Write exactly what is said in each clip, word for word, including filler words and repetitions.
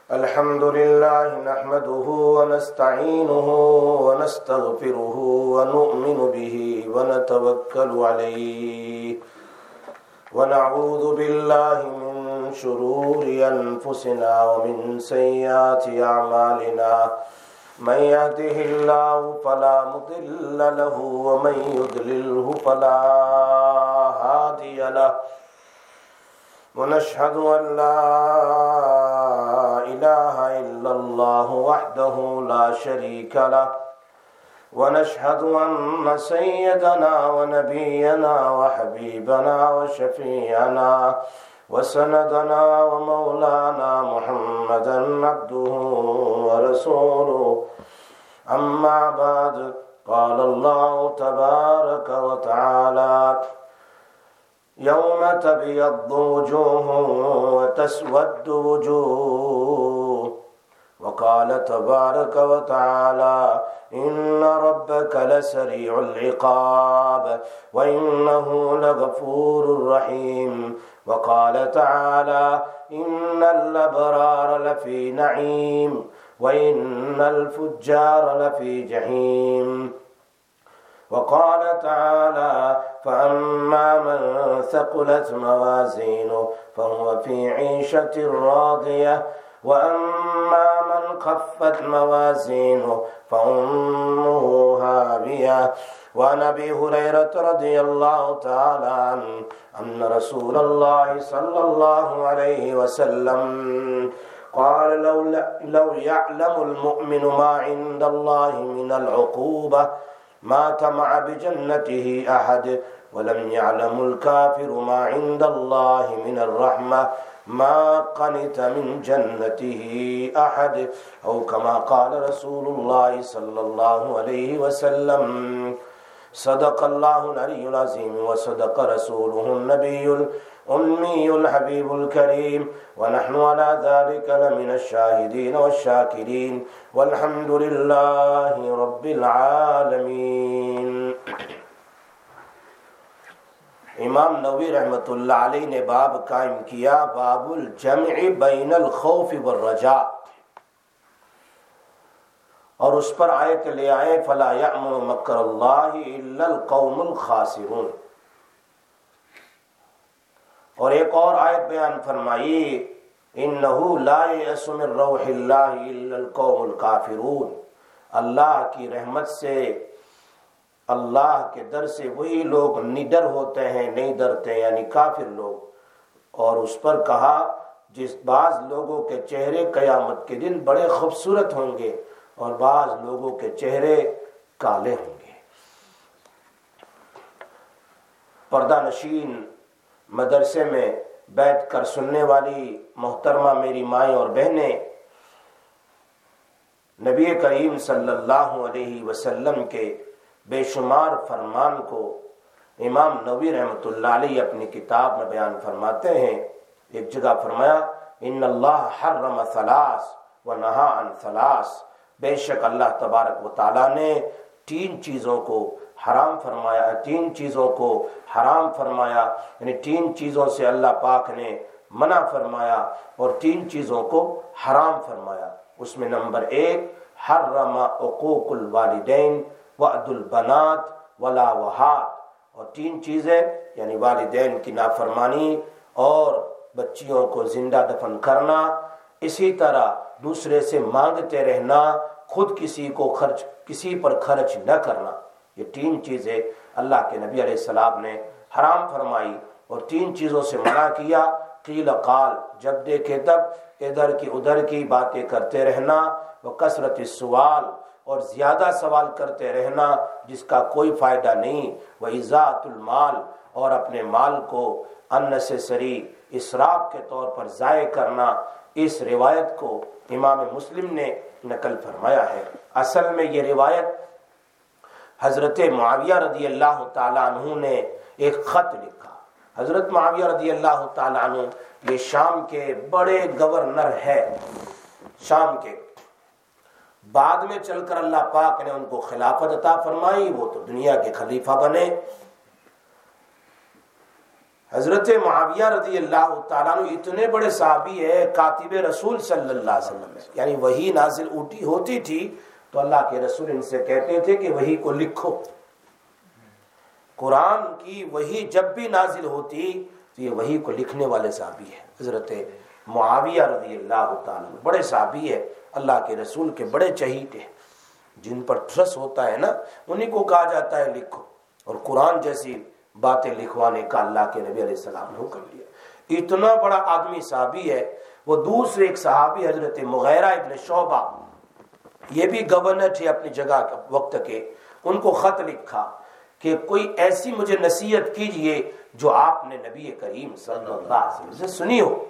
الحمد لله نحمده ونستعينه ونستغفره ونؤمن به ونتوكل عليه ونعوذ بالله من شرور أنفسنا ومن سيئات أعمالنا من يهده الله فلا مضل له ومن يضلله فلا هادي له ونشهد أن لا إله إلا الله وحده لا شريك له ونشهد أن سيدنا ونبينا وحبيبنا وشفيعنا وسندنا ومولانا محمدا عبده ورسوله أما بعد قال الله تبارك وتعالى يوم تبيض وجوه وتسود وجوه وقال تبارك وتعالى إن ربك لسريع العقاب وإنه لغفور رحيم وقال تعالى إن الأبرار لفي نعيم وإن الفجار لفي جحيم وقال تعالى فأما من ثقلت موازينه فهو في عيشة راضية وأما من خفت موازينه فأمه هاوية وعن أبي هريرة رضي الله تعالى عنه أن رسول الله صلى الله عليه وسلم قال لو, لو يعلم المؤمن ما عند الله من العقوبة ما طمع بجنته أحد ولم يعلم الكافر ما عند الله من الرحمة ما قنت من جنته أحد أو كما قال رسول الله صلى الله عليه وسلم صدق الله العلي العظيم وصدق رسوله النبي الأمي الحبيب الكريم ونحن على ذلك لمن الشاهدين والشاكرين والحمد لله رب العالمين۔ امام نووی رحمۃ اللہ علیہ نے باب قائم کیا، باب الجمع بین الخوف والرجاء، اور اس پر آیت لے آئے فلا یأمن مکر اللہ الا القوم الخاسرون، اور ایک اور آیت بیان فرمائی انہ لا یأس من روح اللہ الا القوم الکافرون، اللہ کی رحمت سے، اللہ کے در سے وہی لوگ نڈر ہوتے ہیں، نہیں ڈرتے، یعنی کافر لوگ۔ اور اس پر کہا جس بعض لوگوں کے چہرے قیامت کے دن بڑے خوبصورت ہوں گے اور بعض لوگوں کے چہرے کالے ہوں گے۔ پردہ نشین مدرسے میں بیٹھ کر سننے والی محترمہ میری مائیں اور بہنیں، نبی کریم صلی اللہ علیہ وسلم کے بے شمار فرمان کو امام نووی رحمۃ اللہ علیہ اپنی کتاب میں بیان فرماتے ہیں۔ ایک جگہ فرمایا ان اللہ حرم ثلاث ونہا عن ثلاث، بے شک اللہ تبارک و تعالیٰ نے تین چیزوں کو حرام فرمایا، تین چیزوں کو حرام فرمایا، یعنی تین چیزوں سے اللہ پاک نے منع فرمایا اور تین چیزوں کو حرام فرمایا۔ اس میں نمبر ایک حرم عقوق الوالدین وعد البنات ولا وہات، اور تین چیزیں یعنی والدین کی نافرمانی اور بچیوں کو زندہ دفن کرنا، اسی طرح دوسرے سے مانگتے رہنا، خود کسی کو خرچ کسی پر خرچ نہ کرنا، یہ تین چیزیں اللہ کے نبی علیہ السلام نے حرام فرمائی اور تین چیزوں سے منع کیا۔ قیل قال، جب دیکھے تب ادھر کی ادھر کی باتیں کرتے رہنا، وہ کثرت السوال، اور زیادہ سوال کرتے رہنا جس کا کوئی فائدہ نہیں، وَإِضَاعَةُ المال، اور اپنے مال کو unnecessary اسراف کے طور پر ضائع کرنا۔ اس روایت کو امام مسلم نے نقل فرمایا ہے۔ اصل میں یہ روایت حضرت معاویہ رضی اللہ تعالیٰ عنہ نے ایک خط لکھا۔ حضرت معاویہ رضی اللہ تعالیٰ عنہ یہ شام کے بڑے گورنر ہے، شام کے، بعد میں چل کر اللہ پاک نے ان کو خلافت عطا فرمائی، وہ تو دنیا کے خلیفہ بنے۔ حضرت معاویہ رضی اللہ تعالیٰ عنہ اتنے بڑے صحابی ہے، کاتب رسول صلی اللہ علیہ وسلم ہے، یعنی وحی نازل اوٹی ہوتی تھی تو اللہ کے رسول ان سے کہتے تھے کہ وحی کو لکھو. قرآن کی وحی جب بھی نازل ہوتی تو یہ وحی کو لکھنے والے صحابی ہے. حضرت معاویہ رضی اللہ تعالیٰ عنہ بڑے صحابی ہے، اللہ کے رسول کے بڑے چہیتے ہیں، جن پر ٹرس ہوتا ہے نا انہیں کو کہا جاتا ہے لکھو. اور قرآن جیسی باتیں لکھوانے کا اللہ کے نبی علیہ السلام نے حکم دیا. اتنا بڑا آدمی صحابی ہے. وہ دوسرے ایک صحابی حضرت مغیرہ ابن شعبہ، یہ بھی گورنر تھے اپنی جگہ وقت کے، ان کو خط لکھا کہ کوئی ایسی مجھے نصیحت کیجئے جو آپ نے نبی کریم صلی اللہ علیہ وسلم سے سنی ہو.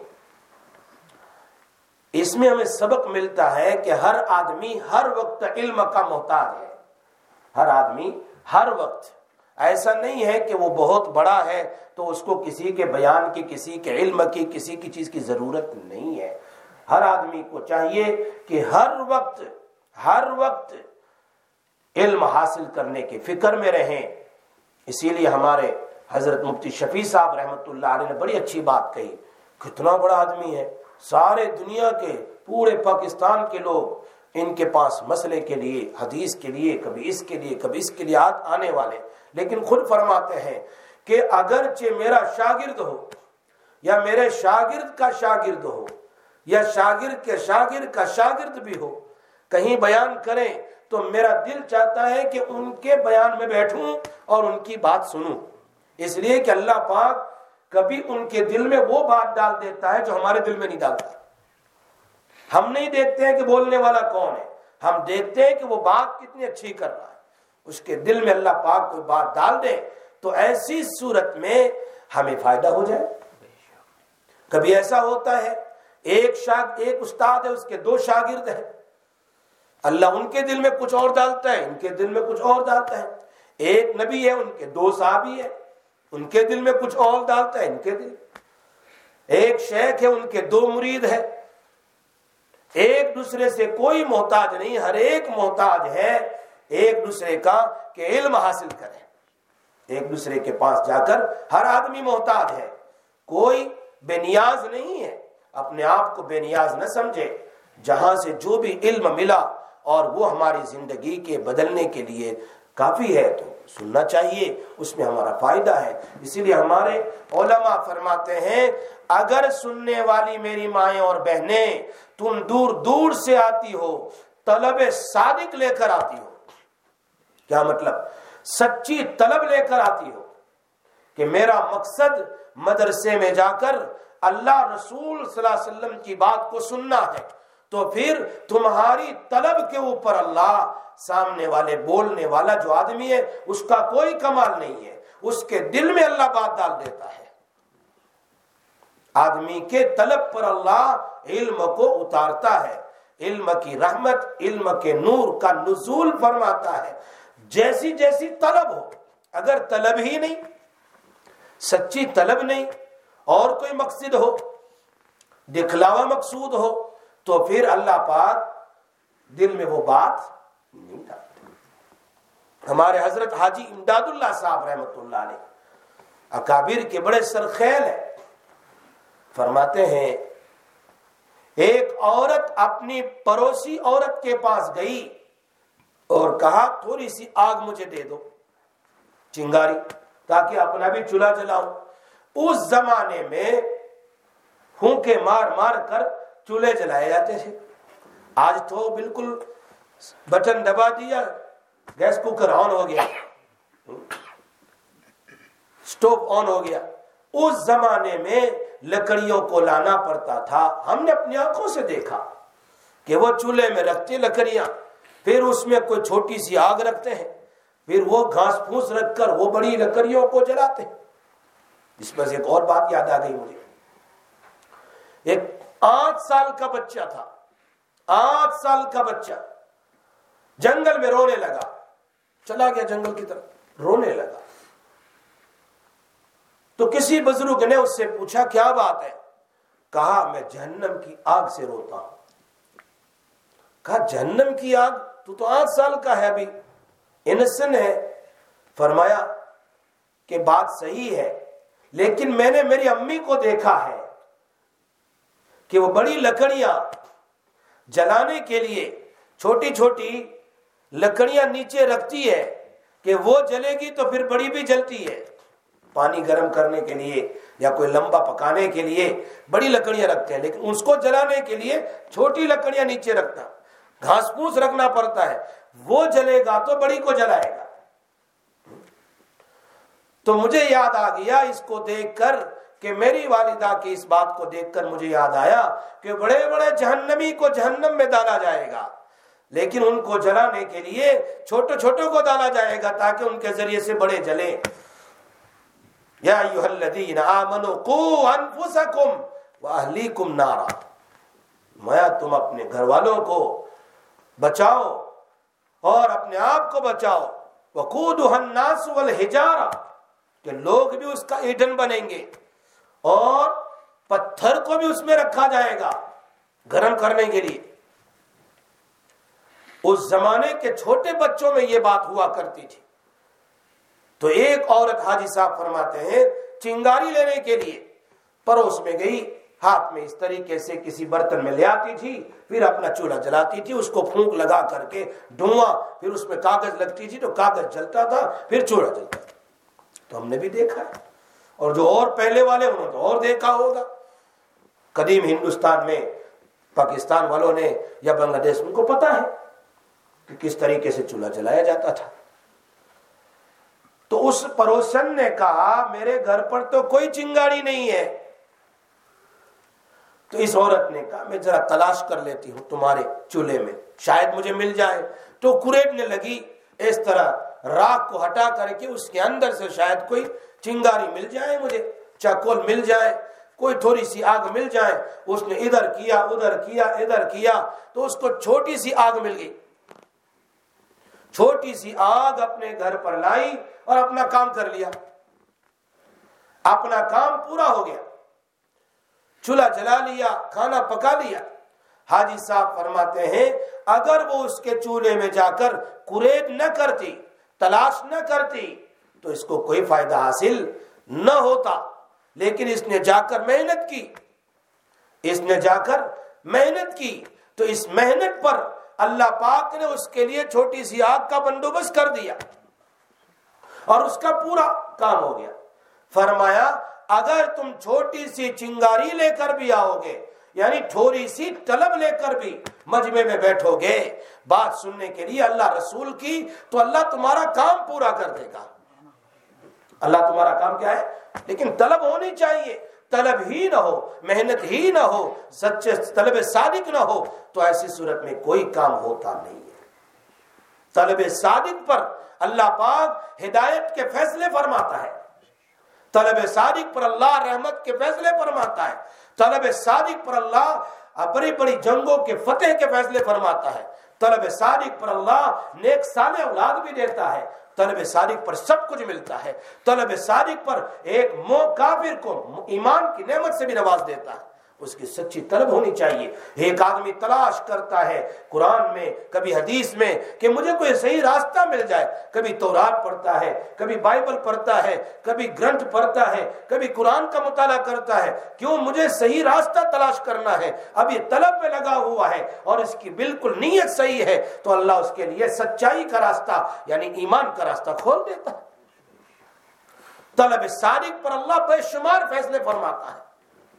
اس میں ہمیں سبق ملتا ہے کہ ہر آدمی ہر وقت علم کا محتاج ہے. ہر آدمی ہر وقت، ایسا نہیں ہے کہ وہ بہت بڑا ہے تو اس کو کسی کے بیان کی، کسی کے علم کی، کسی کی چیز کی ضرورت نہیں ہے. ہر آدمی کو چاہیے کہ ہر وقت ہر وقت علم حاصل کرنے کی فکر میں رہیں. اسی لیے ہمارے حضرت مفتی شفیع صاحب رحمۃ اللہ علیہ نے بڑی اچھی بات کہی. کتنا بڑا آدمی ہے، سارے دنیا کے پورے پاکستان کے لوگ ان کے پاس مسئلے کے لیے، حدیث کے لیے، کبھی اس کے لیے کبھی اس کے لیے آنے والے، لیکن خود فرماتے ہیں کہ اگرچہ میرا شاگرد ہو یا میرے شاگرد کا شاگرد ہو یا شاگرد کے شاگرد کا شاگرد بھی ہو، کہیں بیان کریں تو میرا دل چاہتا ہے کہ ان کے بیان میں بیٹھوں اور ان کی بات سنوں. اس لیے کہ اللہ پاک کبھی ان کے دل میں وہ بات ڈال دیتا ہے جو ہمارے دل میں نہیں ڈالتا. ہم نہیں دیکھتے ہیں کہ بولنے والا کون ہے، ہم دیکھتے ہیں کہ وہ بات کتنی اچھی کر رہا ہے. اس کے دل میں اللہ پاک کوئی بات ڈال دے تو ایسی صورت میں ہمیں فائدہ ہو جائے. کبھی ایسا ہوتا ہے ایک شاگ ایک استاد ہے، اس کے دو شاگرد ہیں، اللہ ان کے دل میں کچھ اور ڈالتا ہے، ان کے دل میں کچھ اور ڈالتا ہے. ایک نبی ہے، ان کے دو صحابی ہیں، ان کے دل میں کچھ اور ڈالتا ہے، ان کے دل. ایک شیخ ہے، ان کے دو مرید ہیں. ایک دوسرے سے کوئی محتاج نہیں، ہر ایک محتاج ہے ایک دوسرے کا کہ علم حاصل کرے. ایک دوسرے کے پاس جا کر ہر آدمی محتاج ہے، کوئی بے نیاز نہیں ہے. اپنے آپ کو بے نیاز نہ سمجھے. جہاں سے جو بھی علم ملا اور وہ ہماری زندگی کے بدلنے کے لیے کافی ہے تو سننا چاہیے، اس میں ہمارا فائدہ ہے. اسی لیے ہمارے علماء فرماتے ہیں اگر سننے والی میری مائیں اور بہنیں تم دور دور سے آتی ہو، طلب صادق لے کر آتی ہو. کیا مطلب؟ سچی طلب لے کر آتی ہو کہ میرا مقصد مدرسے میں جا کر اللہ رسول صلی اللہ علیہ وسلم کی بات کو سننا ہے، تو پھر تمہاری طلب کے اوپر اللہ سامنے والے بولنے والا جو آدمی ہے اس کا کوئی کمال نہیں ہے، اس کے دل میں اللہ بات ڈال دیتا ہے. آدمی کے طلب پر اللہ علم کو اتارتا ہے، علم کی رحمت، علم کے نور کا نزول فرماتا ہے. جیسی جیسی طلب ہو، اگر طلب ہی نہیں، سچی طلب نہیں اور کوئی مقصد ہو، دکھلاوا مقصود ہو، تو پھر اللہ پاک دل میں وہ بات نہیں ڈالتے. ہمارے حضرت حاجی امداد اللہ صاحب رحمۃ اللہ علیہ اکابر کے بڑے سرخیل ہیں، فرماتے ہیں ایک عورت اپنی پڑوسی عورت کے پاس گئی اور کہا تھوڑی سی آگ مجھے دے دو، چنگاری، تاکہ اپنا بھی چولہا جلاؤں. اس زمانے میں ہونکے مار مار کر چولہے جلائے جاتے تھے. آج تو بالکل بٹن دبا دیا، گیس کوکر آن ہو گیا، سٹوو آن ہو گیا. اس زمانے میں لکڑیوں کو لانا پڑتا تھا. ہم نے اپنی آنکھوں سے دیکھا کہ وہ چولہے میں رکھتے لکڑیاں، پھر اس میں کوئی چھوٹی سی آگ رکھتے ہیں، پھر وہ گھاس پھوس رکھ کر وہ بڑی لکڑیوں کو جلاتے ہیں. اس میں سے ایک اور بات یاد آ گئی مجھے. ایک آٹھ سال کا بچہ تھا، آٹھ سال کا بچہ جنگل میں رونے لگا، چلا گیا جنگل کی طرف، رونے لگا. تو کسی بزرگ نے اس سے پوچھا کیا بات ہے؟ کہا میں جہنم کی آگ سے روتا ہوں. کہا جہنم کی آگ؟ تو تو آٹھ سال کا ہے، ابھی انسن ہے. فرمایا کہ بات صحیح ہے، لیکن میں نے میری امی کو دیکھا ہے کہ وہ بڑی لکڑیاں جلانے کے لیے چھوٹی چھوٹی لکڑیاں نیچے رکھتی ہے کہ وہ جلے گی تو پھر بڑی بھی جلتی ہے. پانی گرم کرنے کے لیے یا کوئی لمبا پکانے کے لیے بڑی لکڑیاں رکھتے ہیں, لیکن اس کو جلانے کے لیے چھوٹی لکڑیاں نیچے رکھنا, گھاس پھوس رکھنا پڑتا ہے. وہ جلے گا تو بڑی کو جلائے گا. تو مجھے یاد آ گیا اس کو دیکھ کر کہ میری والدہ کی اس بات کو دیکھ کر مجھے یاد آیا کہ بڑے بڑے جہنمی کو جہنم میں ڈالا جائے گا, لیکن ان کو جلانے کے لیے چھوٹے چھوٹوں کو ڈالا جائے گا تاکہ ان کے ذریعے سے بڑے جلیں. یا ایھا الذین آمنوا قوا انفسکم واہلیکم نارا, میں تم اپنے گھر والوں کو بچاؤ اور اپنے آپ کو بچاؤ. وقودھا الناس والحجارہ, کہ لوگ بھی اس کا ایندھن بنیں گے اور پتھر کو بھی اس میں رکھا جائے گا گرم کرنے کے لیے. اس زمانے کے چھوٹے بچوں میں یہ بات ہوا کرتی تھی. تو ایک عورت حاجی صاحب فرماتے ہیں چنگاری لینے کے لیے پڑوس میں گئی, ہاتھ میں اس طریقے سے کسی برتن میں لے آتی تھی, پھر اپنا چولہا جلاتی تھی, اس کو پھونک لگا کر کے دھواں, پھر اس میں کاغذ لگتی تھی تو کاغذ جلتا تھا, پھر چولہا جلتا تھا. تو ہم نے بھی دیکھا ہے, اور جو اور پہلے والے انہوں نے تو اور دیکھا ہوگا. قدیم ہندوستان میں پاکستان والوں نے یا بنگلہ دیش ان کو پتا ہے کہ کس طریقے سے چولہا جلایا جاتا تھا. تو اس پڑوسن نے کہا میرے گھر پر تو کوئی چنگاری نہیں ہے. تو اس عورت نے کہا میں ذرا تلاش کر لیتی ہوں تمہارے چولہے میں, شاید مجھے مل جائے. تو کریٹنے لگی, اس طرح راکھ کو ہٹا کر کے اس کے اندر سے شاید کوئی چنگاری مل جائے, مجھے چاکول مل جائے, کوئی تھوڑی سی آگ مل جائے. اس نے ادھر کیا ادھر کیا ادھر کیا تو اس کو چھوٹی سی آگ مل گئی. چھوٹی سی آگ اپنے گھر پر لائی اور اپنا کام کر لیا, اپنا کام پورا ہو گیا, چولہا جلا لیا, کھانا پکا لیا. حاجی صاحب فرماتے ہیں اگر وہ اس کے چولہے میں جا کر کریٹ نہ کرتی, تلاش نہ کرتی تو اس کو کوئی فائدہ حاصل نہ ہوتا. لیکن اس نے جا کر محنت کی, اس نے جا کر محنت کی, تو اس محنت پر اللہ پاک نے اس کے لیے چھوٹی سی آگ کا بندوبست کر دیا اور اس کا پورا کام ہو گیا. فرمایا اگر تم چھوٹی سی چنگاری لے کر بھی آؤ گے, یعنی تھوڑی سی طلب لے کر بھی مجمع میں بیٹھو گے بات سننے کے لیے اللہ رسول کی, تو اللہ تمہارا کام پورا کر دے گا. اللہ تمہارا کام کیا ہے, لیکن طلب ہونی چاہیے. طلب ہی نہ ہو, محنت ہی نہ ہو, سچے طلب صادق نہ ہو, تو ایسی صورت میں کوئی کام ہوتا نہیں ہے. طلب صادق پر اللہ پاک ہدایت کے فیصلے فرماتا ہے, طلب صادق پر اللہ رحمت کے فیصلے فرماتا ہے, طلب صادق پر اللہ بڑی بڑی جنگوں کے فتح کے فیصلے فرماتا ہے, طلب صادق پر اللہ نیک صالح اولاد بھی دیتا ہے, طلب صادق پر سب کچھ ملتا ہے, طلب صادق پر ایک مو کافر کو ایمان کی نعمت سے بھی نواز دیتا ہے. اس کی سچی طلب ہونی چاہیے. ایک آدمی تلاش کرتا ہے قرآن میں کبھی حدیث میں کہ مجھے کوئی صحیح راستہ مل جائے, کبھی تورات پڑھتا ہے, کبھی بائبل پڑھتا ہے, کبھی گرنتھ پڑھتا ہے, کبھی قرآن کا مطالعہ کرتا ہے. کیوں؟ مجھے صحیح راستہ تلاش کرنا ہے. اب یہ طلب میں لگا ہوا ہے اور اس کی بالکل نیت صحیح ہے, تو اللہ اس کے لیے سچائی کا راستہ یعنی ایمان کا راستہ کھول دیتا ہے. طلب صادق پر اللہ بے شمار فیصلے فرماتا ہے.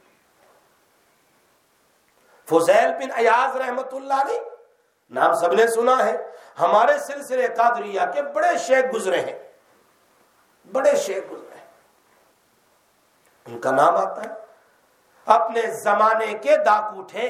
فضیل بن عیاض رحمت اللہ علیہ, نام سب نے سنا ہے, ہمارے سلسلے قادریہ کے بڑے شیخ گزرے ہیں, بڑے شیخ گزرے ہیں. ان کا نام آتا ہے. اپنے زمانے کے ڈاکو تھے,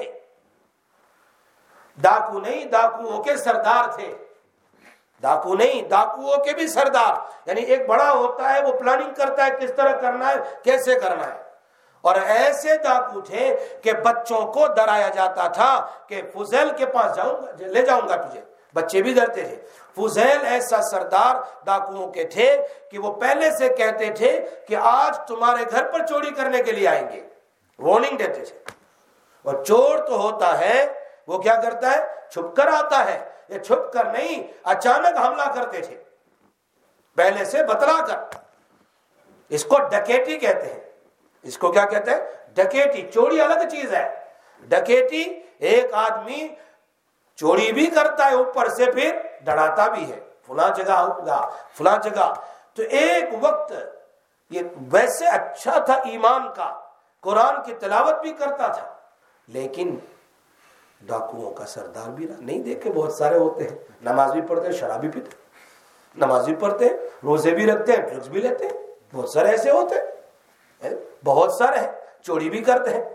ڈاکو نہیں ڈاکوؤں کے سردار تھے, ڈاکو نہیں ڈاکوؤں کے بھی سردار. یعنی ایک بڑا ہوتا ہے وہ پلاننگ کرتا ہے کس طرح کرنا ہے کیسے کرنا ہے. اور ایسے ڈاکو تھے کہ بچوں کو ڈرایا جاتا تھا کہ فضیل کے پاس جاؤں گا, لے جاؤں گا تجھے. بچے بھی ڈرتے تھے. فضیل ایسا سردار ڈاکوؤں کے تھے کہ وہ پہلے سے کہتے تھے کہ آج تمہارے گھر پر چوری کرنے کے لیے آئیں گے, وارننگ دیتے تھے. اور چور تو ہوتا ہے وہ کیا کرتا ہے, چھپ کر آتا ہے. یہ چھپ کر نہیں, اچانک حملہ کرتے تھے, پہلے سے بتلا کر. اس کو ڈکیتی کہتے ہیں. اس کو کیا کہتے ہیں؟ ڈکیتی. چوری الگ چیز ہے. ڈکیتی ایک آدمی چوری بھی کرتا ہے اوپر سے پھر ڈراتا بھی ہے فلاں جگہ ہوگا فلاں جگہ. تو ایک وقت یہ ویسے اچھا تھا ایمان کا, قرآن کی تلاوت بھی کرتا تھا, لیکن ڈاکوؤں کا سردار بھی رہا. نہیں دیکھے بہت سارے ہوتے ہیں, نماز بھی پڑھتے ہیں, شراب بھی پیتے, نماز بھی پڑھتے ہیں, روزے بھی رکھتے ہیں, ڈرگز بھی لیتے ہیں. بہت سارے ایسے ہوتے ہیں, بہت سارے ہیں, چوری بھی کرتے ہیں.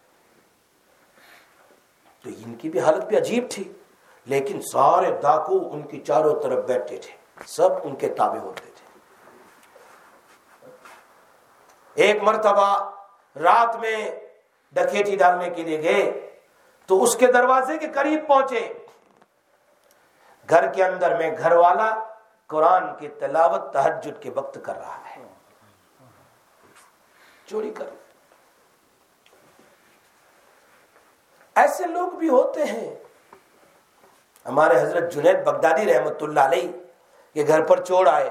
تو ان کی بھی حالت بھی عجیب تھی, لیکن سارے ڈاکو ان کی چاروں طرف بیٹھے تھے, سب ان کے تابع ہوتے تھے. ایک مرتبہ رات میں ڈکیتی ڈالنے کے لیے گئے تو اس کے دروازے کے قریب پہنچے. گھر کے اندر میں گھر والا قرآن کی تلاوت تہجد کے وقت کر رہا ہے, چوری کر. ایسے لوگ بھی ہوتے ہیں. ہمارے حضرت جنید بغدادی رحمت اللہ علیہ کے گھر پر چور آئے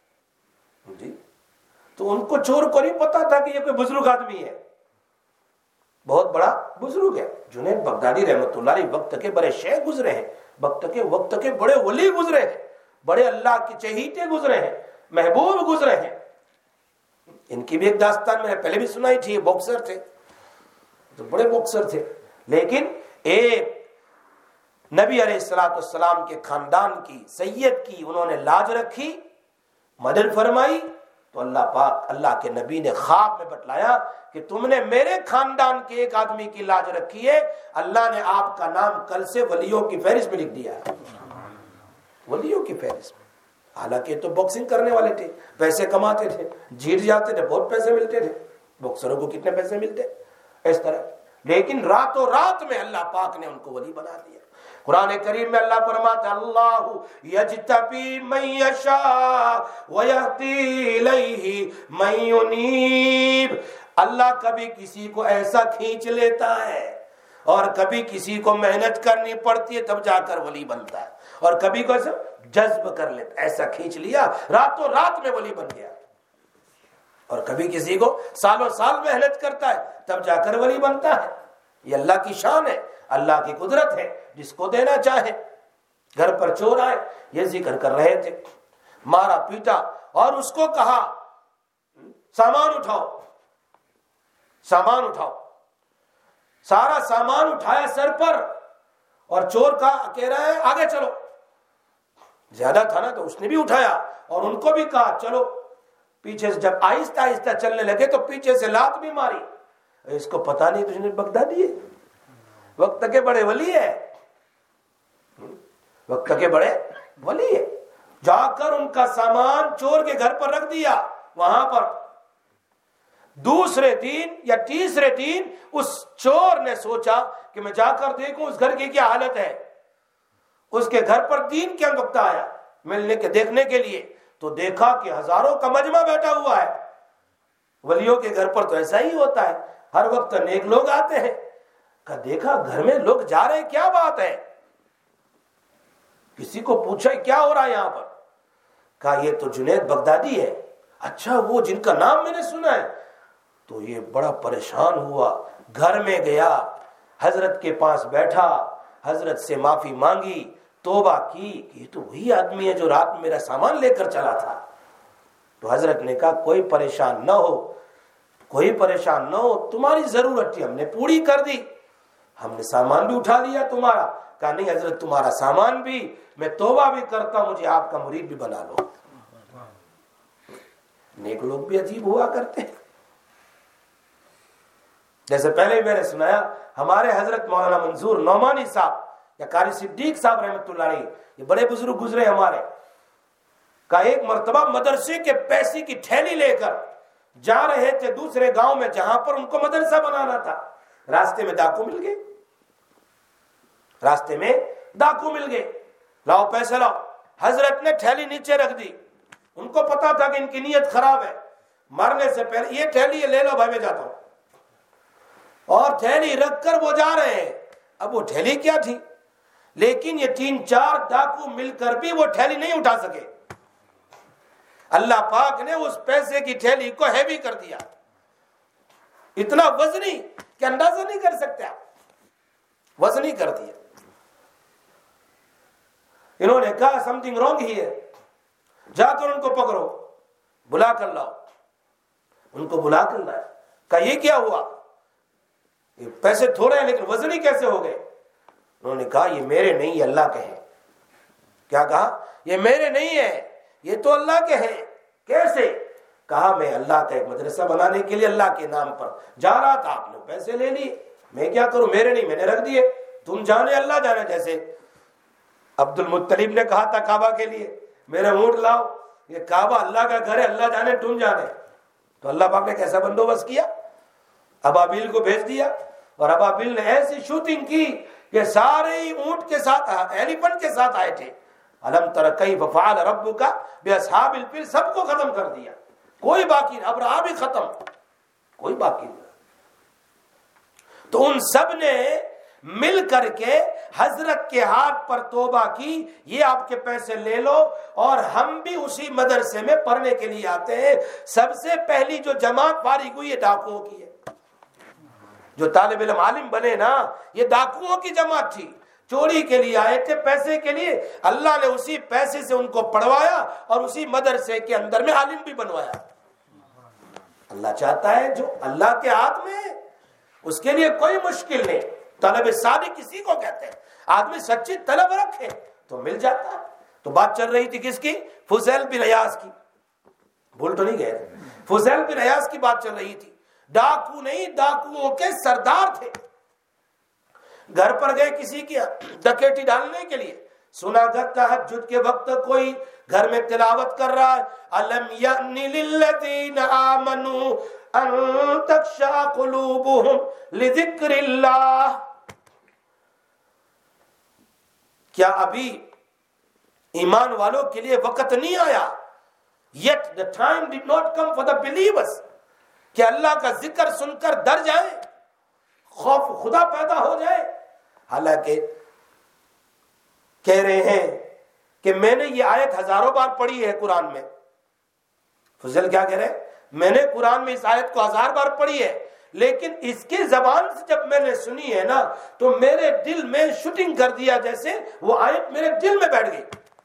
جی, تو ان کو چور کو نہیں پتا تھا کہ یہ کوئی بزرگ آدمی ہے, بہت بڑا بزرگ ہے. جنید بغدادی رحمت اللہ علیہ وقت کے بڑے شیخ گزرے ہیں, وقت کے وقت کے بڑے ولی گزرے ہیں, بڑے اللہ کے چہیتے گزرے ہیں, محبوب گزرے ہیں. ان کی بھی ایک داستان میں نے پہلے بھی سنائی تھی. باکسر تھے, تو بڑے باکسر تھے, لیکن ایک نبی علیہ الصلوۃ والسلام کے خاندان کی سید کی انہوں نے لاج رکھی, مدد فرمائی. تو اللہ پاک اللہ کے نبی نے خواب میں بتلایا کہ تم نے میرے خاندان کے ایک آدمی کی لاج رکھی ہے, اللہ نے آپ کا نام کل سے ولیوں کی فہرست میں لکھ دیا ہے. ولیوں کی فہرست میں. حالانکہ تو باکسنگ کرنے والے تھے, پیسے کماتے تھے, جیت جاتے تھے, بہت پیسے ملتے تھے. باکسروں کو کتنے پیسے ملتے اس طرح, لیکن راتوں رات میں اللہ پاک نے ان کو ولی بنا دیا. قرآن کریم میں اللہ فرماتا ہے اللہ یجتبی من یشاء ویہدی الیہ من ینیب. اللہ کبھی کسی کو ایسا کھینچ لیتا ہے اور کبھی کسی کو محنت کرنی پڑتی ہے تب جا کر ولی بنتا ہے, اور کبھی کو ایسا جذب کر لیتا, ایسا کھینچ لیا راتوں رات میں ولی بن گیا, اور کبھی کسی کو سالوں سال محنت کرتا ہے تب جا کر ولی بنتا ہے. یہ اللہ کی شان ہے, اللہ کی قدرت ہے, جس کو دینا چاہے. گھر پر چور آئے, یہ ذکر کر رہے تھے, مارا پیٹا اور اس کو کہا سامان اٹھاؤ, سامان اٹھاؤ. سارا سامان اٹھایا سر پر, اور چور کا کہہ رہا ہے آگے چلو. زیادہ تھا نا تو اس نے بھی اٹھایا اور ان کو بھی کہا چلو. پیچھے سے جب آہستہ آہستہ چلنے لگے تو پیچھے سے لات بھی ماری. اس کو پتا نہیں تجھے بغدادی ہے, وقت کے بڑے ولی ہے, وقت کے بڑے ولی ہے. جا کر ان کا سامان چور کے گھر پر رکھ دیا. وہاں پر دوسرے دن یا تیسرے دن اس چور نے سوچا کہ میں جا کر دیکھوں اس گھر کی کیا حالت ہے. اس کے گھر پر دین کیا وقت آیا ملنے کے دیکھنے کے لیے, تو دیکھا کہ ہزاروں کا مجمع بیٹھا ہوا ہے. ولیوں کے گھر پر تو ایسا ہی ہوتا ہے, ہر وقت نیک لوگ آتے ہیں. کہ دیکھا گھر میں لوگ جا رہے ہیں, کیا بات ہے. کسی کو پوچھا کیا ہو رہا ہے یہاں پر, کہا یہ تو جنید بغدادی ہے. اچھا وہ جن کا نام میں نے سنا ہے. تو یہ بڑا پریشان ہوا, گھر میں گیا, حضرت کے پاس بیٹھا, حضرت سے معافی مانگی, توبہ کی کہ یہ تو وہی آدمی ہے جو رات میں میرا سامان لے کر چلا تھا. تو حضرت نے کہا کوئی پریشان نہ ہو, کوئی پریشان نہ ہو, تمہاری ضرورت تھی ہم نے پوری کر دی, ہم نے سامان بھی اٹھا لیا تمہارا. کہا نہیں حضرت تمہارا سامان بھی, میں توبہ بھی کرتا ہوں, مجھے آپ کا مرید بھی بنا لو. نیک لوگ بھی عجیب ہوا کرتے ہیں. جیسے پہلے میں نے سنایا ہمارے حضرت مولانا منظور نعمانی صاحب یا قاری صدیق صاحب رحمۃ اللہ علیہ, یہ بڑے بزرگ گزرے ہمارے, کا ایک مرتبہ مدرسے کے پیسے کی تھیلی لے کر جا رہے تھے دوسرے گاؤں میں جہاں پر ان کو مدرسہ بنانا تھا. راستے میں ڈاکو مل گئے, راستے میں ڈاکو مل گئے, لاؤ پیسے لاؤ. حضرت نے تھیلی نیچے رکھ دی, ان کو پتا تھا کہ ان کی نیت خراب ہے, مرنے سے پہلے یہ تھیلی یہ لے لو بھائی میں جاتا ہوں, اور تھیلی رکھ کر وہ جا رہے ہیں. اب وہ تھیلی کیا تھی, لیکن یہ تین چار ڈاکو مل کر بھی وہ تھیلی نہیں اٹھا سکے. اللہ پاک نے اس پیسے کی تھیلی کو ہیوی کر دیا، اتنا وزنی کہ اندازہ نہیں کر سکتے آپ، وزنی کر دیا۔ انہوں نے کہا سم تھنگ رانگ ہی ہے، جا کر ان کو پکڑو، بلا کر لاؤ۔ ان کو بلا کر لائے، کہا یہ کیا ہوا، یہ پیسے تھوڑے ہیں لیکن وزنی کیسے ہو گئے؟ انہوں نے کہا یہ میرے نہیں، یہ اللہ کے ہیں۔ کیا کہا؟ یہ میرے نہیں ہے، یہ تو اللہ کے ہیں۔ کیسے؟ کہا میں اللہ کا ایک مدرسہ بنانے کے لیے اللہ کے نام پر جا رہا تھا، آپ نے پیسے لے لیے، میں کیا کروں، میرے نہیں، میں نے رکھ دیے، تم جانے اللہ جانے۔ جیسے عبد المطلب نے کہا تھا کعبہ کے لیے میرے اونٹ لاؤ، یہ کعبہ اللہ کا گھر ہے، اللہ جانے تم جانے۔ تو اللہ پاک نے کیسا بندوبست کیا، ابابیل کو بھیج دیا، اور ابابیل نے ایسی شوٹنگ کی کہ سارے ہی اونٹ کے ساتھ، ایلیفنٹ کے ساتھ آئے تھے۔ الم تر کیف فعل ربک باصحاب الفیل، سب کو ختم کر دیا، کوئی باقی نہیں، ابرہا بھی ختم، کوئی باقی نہیں۔ تو ان سب نے مل کر کے حضرت کے ہاتھ پر توبہ کی، یہ آپ کے پیسے لے لو، اور ہم بھی اسی مدرسے میں پڑھنے کے لیے آتے ہیں۔ سب سے پہلی جو جماعت فارغ ہوئی ہے ڈاکوؤں کی ہے، جو طالب علم عالم بنے نا، یہ ڈاکوؤں کی جماعت تھی، چوری کے لیے آئے تھے، پیسے کے لیے۔ اللہ نے اسی پیسے سے ان کو پڑھوایا اور اسی مدرسے کے اندر میں عالم بھی بنوایا۔ اللہ چاہتا ہے جو اللہ کے ہاتھ میں ہے اس کے لیے کوئی مشکل نہیں۔ طلب صادق کسی کو کہتے ہیں، آدمی سچی طلب رکھے تو مل جاتا ہے۔ تو بات چل رہی تھی کس کی؟ فضیل بن عیاض کی، بھول تو نہیں گئے؟ فضیل بن عیاض کی بات چل رہی تھی۔ ڈاکو نہیں، ڈاکوؤں کے سردار تھے۔ گھر پر گئے کسی کی ڈکیتی ڈالنے کے لیے، سنا گھر تہجد کے وقت کوئی گھر میں تلاوت کر رہا ہے، الم یأن للذین آمنوا ان تخشع قلوبهم لذکر اللہ، کیا ابھی ایمان والوں کے لیے وقت نہیں آیا؟ Yet the time did not come for the believers، کہ اللہ کا ذکر سن کر ڈر جائیں، خوف خدا پیدا ہو جائے۔ حالانکہ کہہ رہے ہیں کہ میں نے یہ آیت ہزاروں بار پڑھی ہے قرآن میں۔ فضل کیا کہہ رہے ہیں؟ میں نے قرآن میں اس آیت کو ہزار بار پڑھی ہے، لیکن اس کے زبان سے جب میں نے سنی ہے نا تو میرے دل میں شوٹنگ کر دیا، جیسے وہ آیت میرے دل میں بیٹھ گئی۔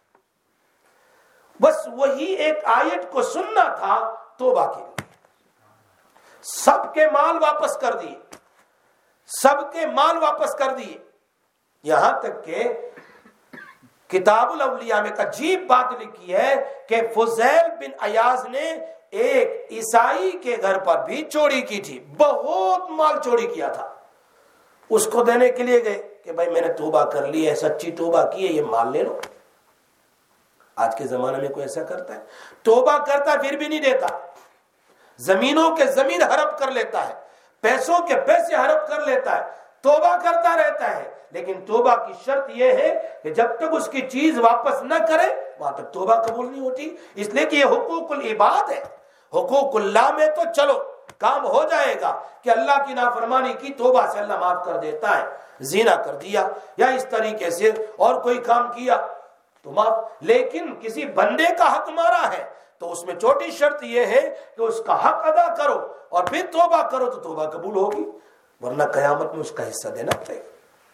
بس وہی ایک آیت کو سننا تھا توبہ کے لیے۔ سب کے مال واپس کر دیے، سب کے مال واپس کر دیے، یہاں تک کہ کتاب الاولیاء میں ایک عجیب بات لکھی ہے کہ فضیل بن عیاض نے ایک عیسائی کے گھر پر بھی چوری کی تھی، بہت مال چوری کیا تھا، اس کو دینے کے لیے گئے کہ بھائی میں نے توبہ کر لی ہے، سچی توبہ کی ہے، یہ مال لے لو۔ آج کے زمانے میں کوئی ایسا کرتا ہے؟ توبہ کرتا پھر بھی نہیں دیتا، زمینوں کے زمین ہڑپ کر لیتا ہے، پیسوں کے پیسے ہڑپ کر لیتا ہے، توبہ کرتا رہتا ہے، لیکن توبہ کی شرط یہ ہے کہ جب تک اس کی چیز واپس نہ کرے وہاں تک توبہ قبول نہیں ہوتی، اس لیے کہ یہ حقوق العباد ہے۔ حقوق اللہ میں تو چلو کام ہو جائے گا کہ اللہ کی نافرمانی کی، توبہ سے اللہ معاف کر دیتا ہے، زنا کر دیا یا اس طریقے سے اور کوئی کام کیا تو معاف، لیکن کسی بندے کا حق مارا ہے تو اس میں چھوٹی شرط یہ ہے کہ اس کا حق ادا کرو اور پھر توبہ کرو تو توبہ قبول ہوگی، ورنہ قیامت میں اس کا حصہ دینا پڑے گا۔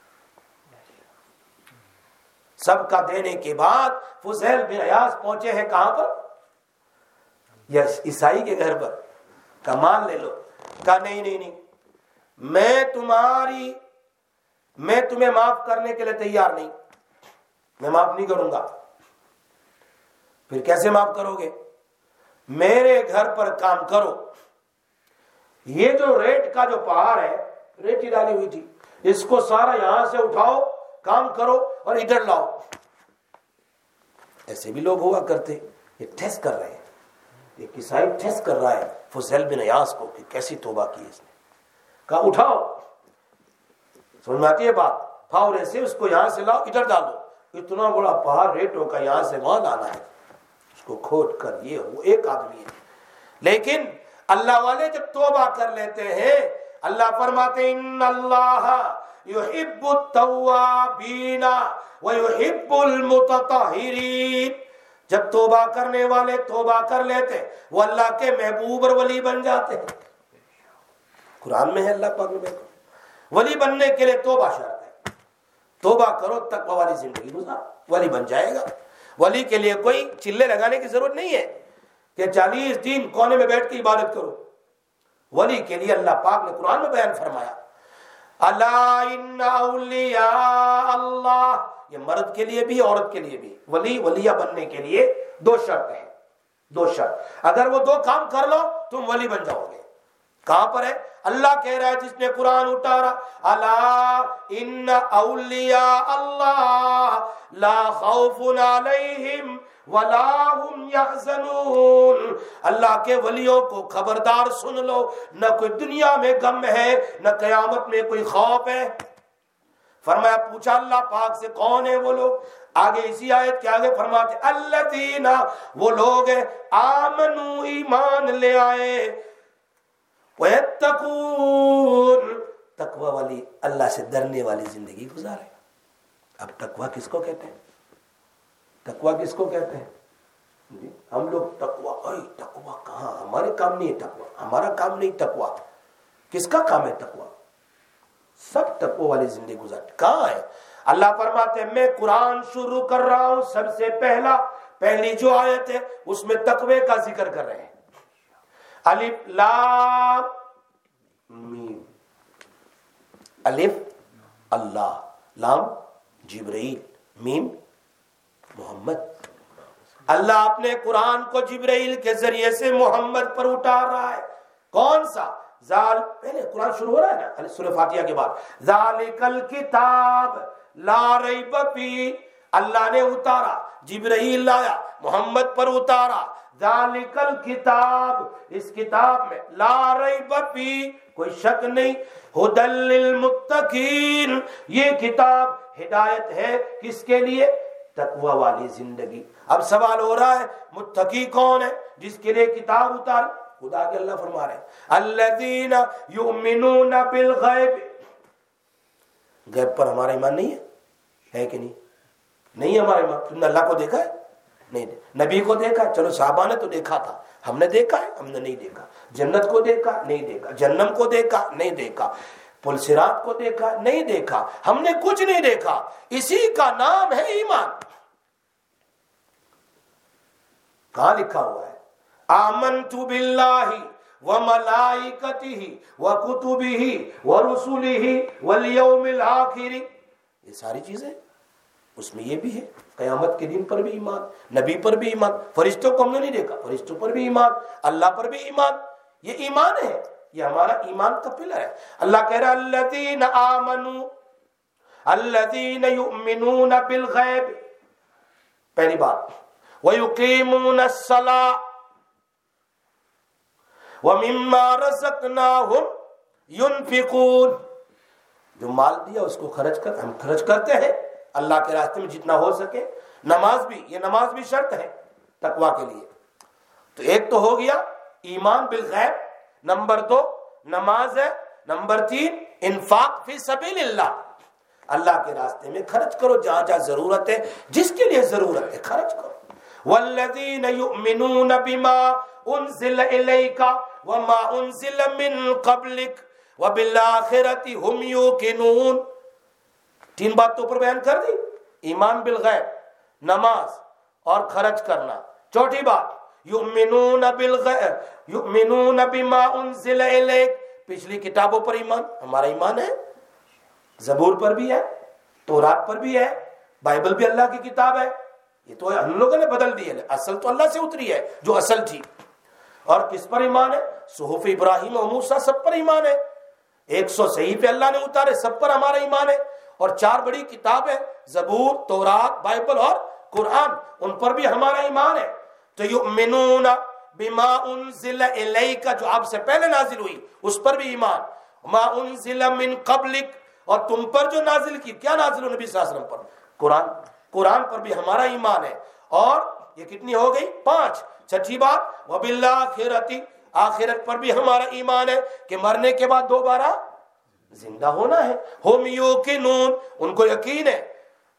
سب کا دینے کے بعد فضیل بن عیاض پہنچے ہیں کہاں پر؟ یس عیسائی کے گھر پر۔ کہا مان لے لو، کہا نہیں نہیں نہیں، میں تمہاری میں تمہیں معاف کرنے کے لیے تیار نہیں، میں معاف نہیں کروں گا۔ پھر کیسے معاف کرو گے؟ میرے گھر پر کام کرو، یہ جو ریت کا جو پہاڑ ہے، ریتی ڈالی ہوئی تھی، اس کو سارا یہاں سے اٹھاؤ، کام کرو اور ادھر لاؤ۔ ایسے بھی لوگ ہوا کرتے، یہ ٹیسٹ کر رہے ہیں، یہ عیسائی ٹیسٹ کر رہا ہے فضیل بن عیاض کو کہ کیسی توبہ کی اس نے۔ کہا اٹھاؤ، سمجھ میں آتی ہے بات، پھاوڑے سے اس کو یہاں سے لاؤ، ادھر ڈالو۔ اتنا بڑا پہاڑ ریتوں کا یہاں سے وہاں لانا ہے، اس کو کھود کر، یہ وہ ایک آدمی ہے۔ لیکن اللہ والے جب توبہ کر لیتے ہیں، اللہ فرماتے ان اللہ یحب التوابین ویحب المتطہرین، جب توبہ کرنے والے توبہ کر لیتے وہ اللہ کے محبوب اور ولی بن جاتے ہیں. قرآن میں ہے اللہ پاک نے ولی بننے کے لیے توبہ شرط ہے. توبہ کرو تقوی والی زندگی گزار, ولی بن جائے گا. ولی کے لیے کوئی چلے لگانے کی ضرورت نہیں ہے کہ چالیس دن کونے میں بیٹھ کے عبادت کرو. ولی کے لیے اللہ پاک نے قرآن میں بیان فرمایا الا ان اولیاء اللہ, یہ مرد کے لیے بھی عورت کے لیے بھی. ولی ولیہ بننے کے لیے دو شرط ہیں, دو شرط. اگر وہ دو کام کر لو تم ولی بن جاؤ گے. کہاں پر ہے؟ اللہ کہہ رہا ہے جس نے قرآن اتارا الا ان اولیاء اللہ لا خوف علیہم ولا هم يحزنون. اللہ کے ولیوں کو خبردار سن لو, نہ کوئی دنیا میں غم ہے نہ قیامت میں کوئی خوف ہے. فرمایا پوچھا اللہ پاک سے کون ہے وہ لوگ؟ آگے اسی آیت کے آگے فرماتے الذین, وہ لوگ ہیں آمنو, ایمان لے آئے, وَيَتَّقُونَ, تقوی والی اللہ سے ڈرنے والی زندگی گزارے. اب تقوی کس کو کہتے ہیں؟ تقوی کس کو کہتے ہیں جی؟ ہم لوگ تقوی, اے تقوی کہاں, ہمارے کام نہیں ہے تقوی, ہمارا کام نہیں تقوی. کس کا کام ہے تقوی؟ سب تقوی والی زندگی گزارتے. کہاں ہے؟ اللہ فرماتے ہیں میں قرآن شروع کر رہا ہوں, سب سے پہلا پہلی جو آیت ہے اس میں تقوی کا ذکر کر رہے ہیں. الف لام میم, الف اللہ, لام جبرائیل, میم محمد. اللہ اپنے قرآن کو جبرائیل کے ذریعے سے محمد پر اتار رہا ہے. کون سا؟ ذال, پہلے قرآن شروع ہو رہا ہے نا سورہ فاتحہ کے بعد, ذالک الکتاب لا ریب فیہ, اللہ نے اتارا, جبرائیل لایا, محمد پر اتارا. ذالک الکتاب, اس کتاب میں لا ریب فیہ, کوئی شک نہیں, ھدی للمتقین, یہ کتاب ہدایت ہے کس کے لیے؟ تقوی والی زندگی. اب سوال ہو رہا ہے متقی کون ہے جس کے لیے کتاب اتار؟ خدا کے اللہ فرما رہے ہیں الذین یؤمنون بالغیب. غیب پر ہمارا ایمان نہیں ہے, ہے کہ نہیں؟ نہیں ہمارا ایمان. تم نے اللہ کو دیکھا ہے؟ نہیں. نبی کو دیکھا ہے؟ چلو صحابہ نے تو دیکھا تھا, ہم نے دیکھا ہے؟ ہم نے نہیں دیکھا. جنت کو دیکھا؟ نہیں دیکھا. جہنم کو دیکھا؟ نہیں دیکھا. پل صراط کو دیکھا؟ نہیں دیکھا. ہم نے کچھ نہیں دیکھا. اسی کا نام ہے ایمان. کہاں لکھا ہوا ہے؟ آمنت باللہ وملائکتہ وکتبہ ورسلہ والیوم الآخر. یہ ساری چیزیں اس میں یہ بھی ہے. قیامت کے دن پر بھی ایمان, نبی پر بھی ایمان, فرشتوں کو ہم نے نہیں دیکھا, فرشتوں پر بھی ایمان, اللہ پر بھی ایمان. یہ ایمان ہے, یہ ہمارا ایمان کا پلر ہے. اللہ کہہ رہا ہے الذین آمنوا, الذین یؤمنون بالغیب, پہلی بات, وَيُقِيمُونَ الصَّلَاةَ وَمِمَّا رَزَقْنَاهُمْ يُنْفِقُونَ. جو مال دیا اس کو خرچ کر, ہم خرچ کرتے ہیں اللہ کے راستے میں جتنا ہو سکے. نماز بھی, یہ نماز بھی شرط ہے تقوی کے لیے. تو ایک تو ہو گیا ایمان بالغیب, نمبر دو نماز ہے, نمبر تین انفاق فی سبیل اللہ, اللہ کے راستے میں خرچ کرو جہاں جہاں ضرورت ہے, جس کے لیے ضرورت ہے خرچ کرو. والذین یؤمنون بما انزل الیک وما انزل من قبلک وبالآخرۃ هم یوقنون. تین بات تو اوپر بیان کر دی, ایمان بالغیب, نماز اور خرچ کرنا. چوتھی بات یؤمنون بالغیب, یؤمنون بما انزل الیک, پچھلی کتابوں پر ایمان, ہمارا ایمان ہے. زبور پر بھی ہے, تورات پر بھی ہے, بائبل بھی اللہ کی کتاب ہے. یہ تو ہم لوگوں نے بدل دی ہے, اصل تو اللہ سے اتری ہے جو اصل تھی. اور کس پر ایمان ہے؟ صحف ابراہیم و موسیٰ, سب پر ایمان ہے. ایک سو صحیفے اللہ نے اتارے, سب پر ہمارا ایمان ہے. اور چار بڑی کتابیں زبور, تورات, بائبل اور قرآن, ان پر بھی ہمارا ایمان ہے. تو یؤمنون بما انزل الیک, جو آپ سے پہلے نازل ہوئی اس پر بھی ایمان. ما انزل من قبلک, اور تم پر جو نازل کی, کیا نازل ہو نبی صلی اللہ علیہ وسلم پر؟ قرآن. قرآن پر بھی ہمارا ایمان ہے. اور یہ کتنی ہو گئی؟ پانچ. چھٹی بات وبالآخرۃ, آخرت پر بھی ہمارا ایمان ہے کہ مرنے کے بعد دوبارہ زندہ ہونا ہے. ہم یوقنون, ان کو یقین ہے.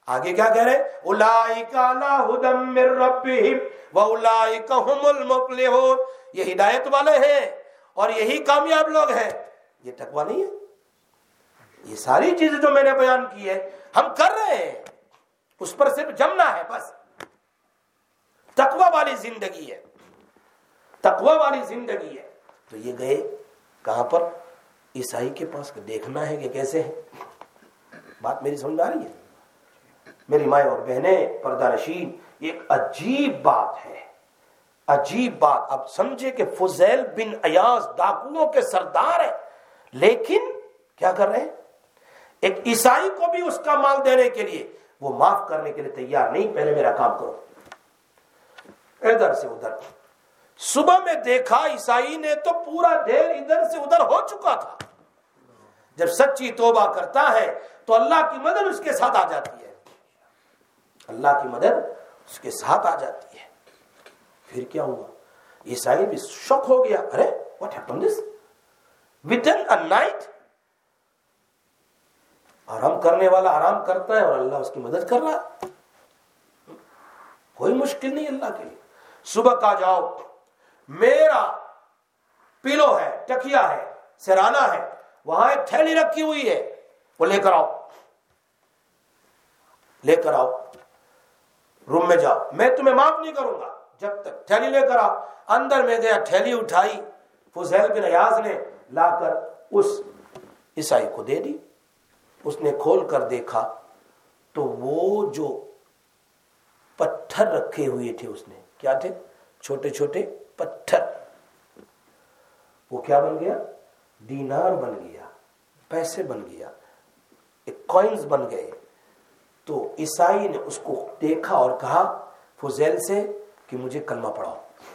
آگے کیا کہہ رہے؟ اولئک علی ھدی من ربہم واولئک ھم المفلحون، یہ ہدایت والے ہیں اور یہی کامیاب لوگ ہیں۔ یہ تقویٰ نہیں ہے؟ یہ ساری چیزیں جو میں نے بیان کی ہے ہم کر رہے ہیں، اس پر صرف جمنا ہے بس۔ تقویٰ والی زندگی ہے، تقویٰ والی زندگی ہے۔ تو یہ گئے کہاں پر؟ عیسائی کے پاس، دیکھنا ہے کہ کیسے ہیں۔ بات میری سمجھ آ رہی ہے؟ میری مائیں اور بہنیں، پردہ نشین، یہ ایک عجیب بات ہے، عجیب بات۔ اب سمجھے کہ فضیل بن عیاض ڈاکوؤں کے سردار ہیں، لیکن کیا کر رہے ہیں؟ ایک عیسائی کو بھی اس کا مال دینے کے لیے وہ معاف کرنے کے لیے تیار نہیں، پہلے میرا کام کرو۔ ادھر سے ادھر، صبح میں دیکھا عیسائی نے تو پورا ڈھیر ادھر سے ادھر ہو چکا تھا۔ جب سچی توبہ کرتا ہے تو اللہ کی مدد اس کے ساتھ آ جاتی ہے، اللہ کی مدد اس کے ساتھ آ جاتی ہے۔ پھر کیا ہوا؟ عیسائی بھی شوق ہو گیا، ارے what happened this within a night؟ آرام کرنے والا آرام کرتا ہے اور اللہ اس کی مدد کر رہا ہے۔ کوئی مشکل نہیں اللہ کے لیے۔ صبح کا جاؤ، میرا پیلو ہے، تکیا ہے، سرانا ہے، وہاں ایک تھیلی رکھی ہوئی ہے، وہ لے کر آؤ، لے کر آؤ، روم میں جاؤ، میں تمہیں معاف نہیں کروں گا جب تک تھیلی لے کر آؤ۔ اندر میں گیا، تھیلی اٹھائی، فضیل بن عیاض نے لا کر اس عیسائی کو دے دی۔ اس نے کھول کر دیکھا تو وہ جو پتھر رکھے ہوئے تھے، اس نے کیا تھے؟ چھوٹے چھوٹے پتھر، وہ کیا بن گیا؟ دینار بن گیا، پیسے بن گیا، ایک کوئنز بن گئے۔ تو عیسائی نے اس کو دیکھا اور کہا فضیل سے کہ مجھے کلمہ پڑھاؤ۔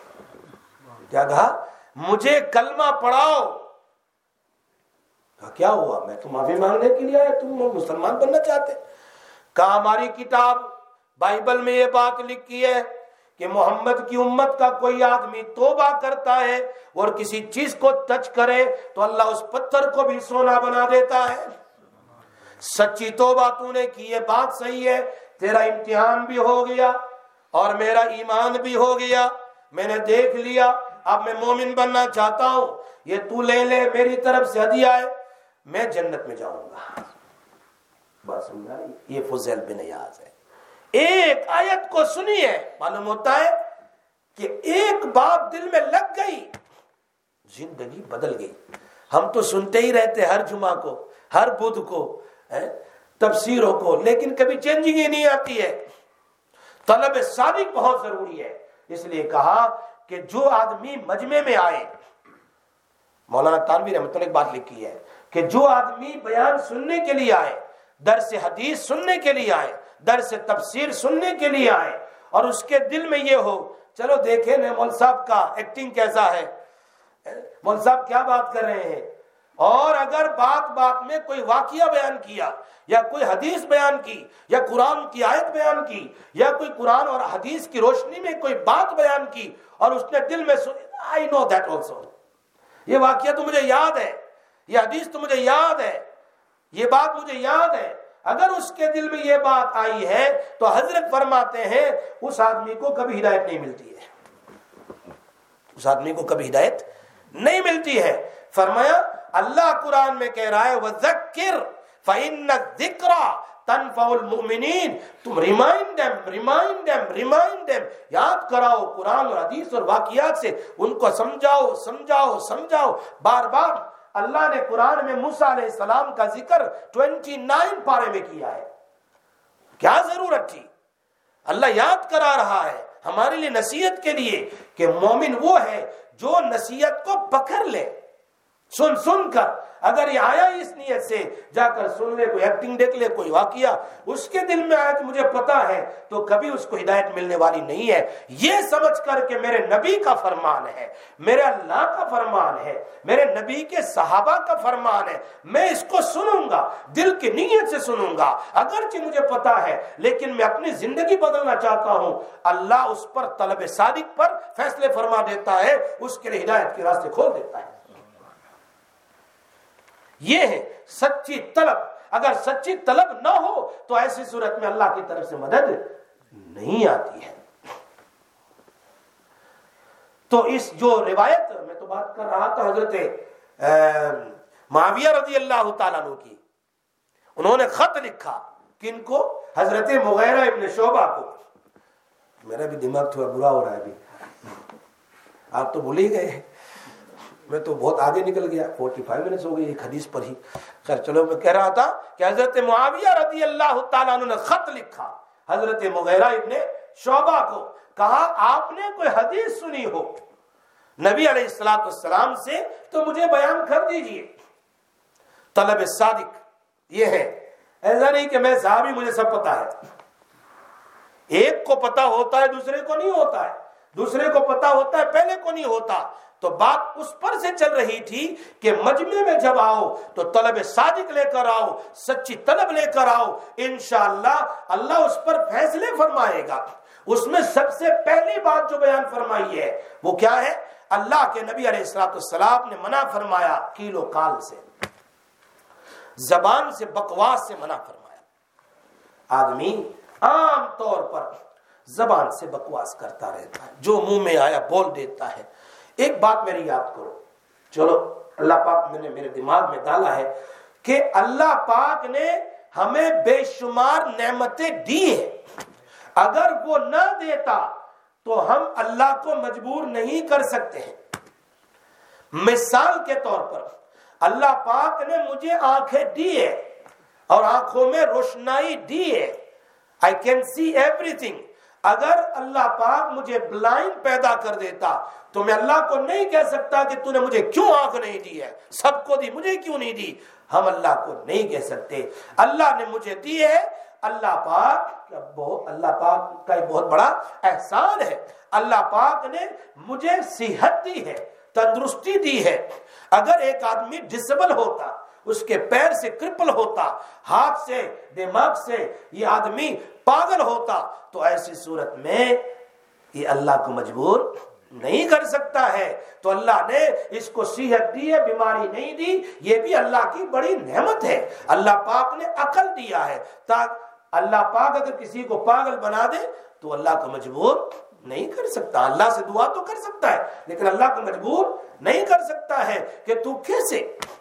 کیا کہا؟ مجھے کلمہ پڑھاؤ۔ کہا کیا ہوا؟ میں تو معافی مانگنے کے لیے آیا، تم مسلمان بننا چاہتے؟ کہا ہماری کتاب بائبل میں یہ بات لکھی ہے کہ محمد کی امت کا کوئی آدمی توبہ کرتا ہے اور کسی چیز کو ٹچ کرے تو اللہ اس پتھر کو بھی سونا بنا دیتا ہے۔ سچی توبہ تو نے کی، یہ بات صحیح ہے، تیرا امتحان بھی ہو گیا اور میرا ایمان بھی ہو گیا، میں نے دیکھ لیا، اب میں مومن بننا چاہتا ہوں، یہ تو لے لے، میری طرف سے ہدیہ ہے، میں جنت میں جاؤں گا۔ بات سمجھا رہی؟ یہ فضیل بن عیاض ہے۔ ایک آیت کو سنی ہے، معلوم ہوتا ہے کہ ایک بات دل میں لگ گئی، زندگی بدل گئی۔ ہم تو سنتے ہی رہتے ہر جمعہ کو، ہر بدھ کو، تفسیروں کو، لیکن کبھی چینجنگ ہی نہیں آتی ہے۔ طلب صادق بہت ضروری ہے، اس لیے کہا کہ جو آدمی مجمع میں آئے، مولانا تانوی رحمۃ اللہ ایک بات لکھی ہے کہ جو آدمی بیان سننے کے لیے آئے، درس حدیث سننے کے لیے آئے، درس تفسیر سننے کے لیے آئے، اور اس کے دل میں یہ ہو چلو دیکھیں نا مول صاحب کا ایکٹنگ کیسا ہے، مول صاحب کیا بات کر رہے ہیں، اور اگر بات بات میں کوئی واقعہ بیان کیا یا کوئی حدیث بیان کی یا قرآن کی آیت بیان کی یا کوئی قرآن اور حدیث کی روشنی میں کوئی بات بیان کی اور اس نے دل میں I know that also، یہ واقعہ تو مجھے یاد ہے، یہ حدیث تو مجھے یاد ہے، یہ بات مجھے یاد ہے، اگر اس کے دل میں یہ بات آئی ہے تو حضرت فرماتے ہیں اس آدمی کو کبھی ہدایت نہیں ملتی ہے، اس آدمی کو کبھی ہدایت نہیں ملتی ہے۔ فرمایا اللہ قرآن میں کہہ رہا ہے وَذَكِّرْ فَإِنَّ الذِّكْرَى تَنْفَعُ الْمُؤْمِنِينَ، تم remind them remind them remind them, یاد کراؤ قرآن اور حدیث اور واقعات سے، ان کو سمجھاؤ سمجھاؤ سمجھاؤ بار بار۔ اللہ نے قرآن میں موسیٰ علیہ السلام کا ذکر ٹوینٹی نائن پارے میں کیا ہے، کیا ضرورت تھی؟ اللہ یاد کرا رہا ہے ہمارے لیے نصیحت کے لیے کہ مومن وہ ہے جو نصیحت کو پکڑ لے، سن سن کر، اگر یہ آیا اس نیت سے جا کر سن لے، کوئی ایکٹنگ دیکھ لے، کوئی واقعہ اس کے دل میں آیا کہ مجھے پتا ہے، تو کبھی اس کو ہدایت ملنے والی نہیں ہے۔ یہ سمجھ کر کہ میرے نبی کا فرمان ہے، میرے اللہ کا فرمان ہے، میرے نبی کے صحابہ کا فرمان ہے، میں اس کو سنوں گا، دل کی نیت سے سنوں گا، اگرچہ مجھے پتا ہے لیکن میں اپنی زندگی بدلنا چاہتا ہوں، اللہ اس پر طلب صادق پر فیصلے فرما دیتا ہے، اس کے لیے ہدایت کے راستے کھول دیتا ہے۔ یہ ہے سچی طلب۔ اگر سچی طلب نہ ہو تو ایسی صورت میں اللہ کی طرف سے مدد نہیں آتی ہے. تو اس جو روایت میں تو بات کر رہا تھا حضرت معاویہ رضی اللہ تعالیٰ عنہ کی، انہوں نے خط لکھا کن کو؟ حضرت مغیرہ ابن شعبہ کو. میرا بھی دماغ تھوڑا برا ہو رہا ہے ابھی، آپ تو بھول ہی گئے، میں تو بہت آگے نکل گیا، فورٹی فائیو منٹس ہو گئی ایک حدیث پر ہی. خیر چلو، میں کہہ رہا تھا کہ حضرت معاویہ رضی اللہ تعالیٰ عنہ نے خط لکھا حضرت مغیرہ ابن شعبہ کو، کہا آپ نے کوئی حدیث سنی ہو نبی علیہ الصلوۃ والسلام سے تو مجھے بیان کر دیجئے. طلب صادق یہ ہے، ایسا نہیں کہ میں صحابی مجھے سب پتا ہے. ایک کو پتا ہوتا ہے دوسرے کو نہیں ہوتا ہے، دوسرے کو پتا ہوتا ہے پہلے کو نہیں ہوتا. تو بات اس پر سے چل رہی تھی کہ مجمع میں جب آؤ تو طلب صادق لے کر آؤ، سچی طلب لے کر آؤ، انشاءاللہ اللہ اس پر فیصلے فرمائے گا. اس میں سب سے پہلی بات جو بیان فرمائی ہے وہ کیا ہے؟ اللہ کے نبی علیہ الصلوۃ والسلام نے منع فرمایا قیل و قال سے، زبان سے، بکواس سے منع فرمایا. آدمی عام طور پر زبان سے بکواس کرتا رہتا ہے، جو منہ میں آیا بول دیتا ہے. ایک بات میری یاد کرو، چلو اللہ پاک نے میرے دماغ میں ڈالا ہے کہ اللہ پاک نے ہمیں بے شمار نعمتیں دی ہیں، اگر وہ نہ دیتا تو ہم اللہ کو مجبور نہیں کر سکتے ہیں. مثال کے طور پر اللہ پاک نے مجھے آنکھیں دی ہے اور آنکھوں میں روشنائی دی ہے، I can see everything. اگر اللہ پاک مجھے بلائنڈ پیدا کر دیتا تو میں اللہ کو نہیں کہہ سکتا کہ تو نے مجھے کیوں آنکھ نہیں دی ہے، سب کو دی مجھے کیوں نہیں دی. ہم اللہ کو نہیں کہہ سکتے. اللہ نے مجھے دی ہے، اللہ پاک کا بہت اللہ پاک کا بہت بڑا احسان ہے. اللہ پاک نے مجھے صحت دی ہے، تندرستی دی ہے. اگر ایک آدمی ڈسیبل ہوتا، اس کے پیر سے کرپل ہوتا، ہاتھ سے، دماغ سے یہ آدمی پاگل ہوتا، تو ایسی صورت میں یہ اللہ کو مجبور نہیں کر سکتا ہے. تو اللہ نے اس کو صحت دی ہے، بیماری نہیں دی، یہ بھی اللہ کی بڑی نعمت ہے. اللہ پاک نے عقل دیا ہے، تاکہ اللہ پاک اگر کسی کو پاگل بنا دے تو اللہ کو مجبور نہیں کر سکتا. اللہ سے دعا تو کر سکتا ہے لیکن اللہ کو مجبور نہیں کر سکتا ہے کہ تو کیسے،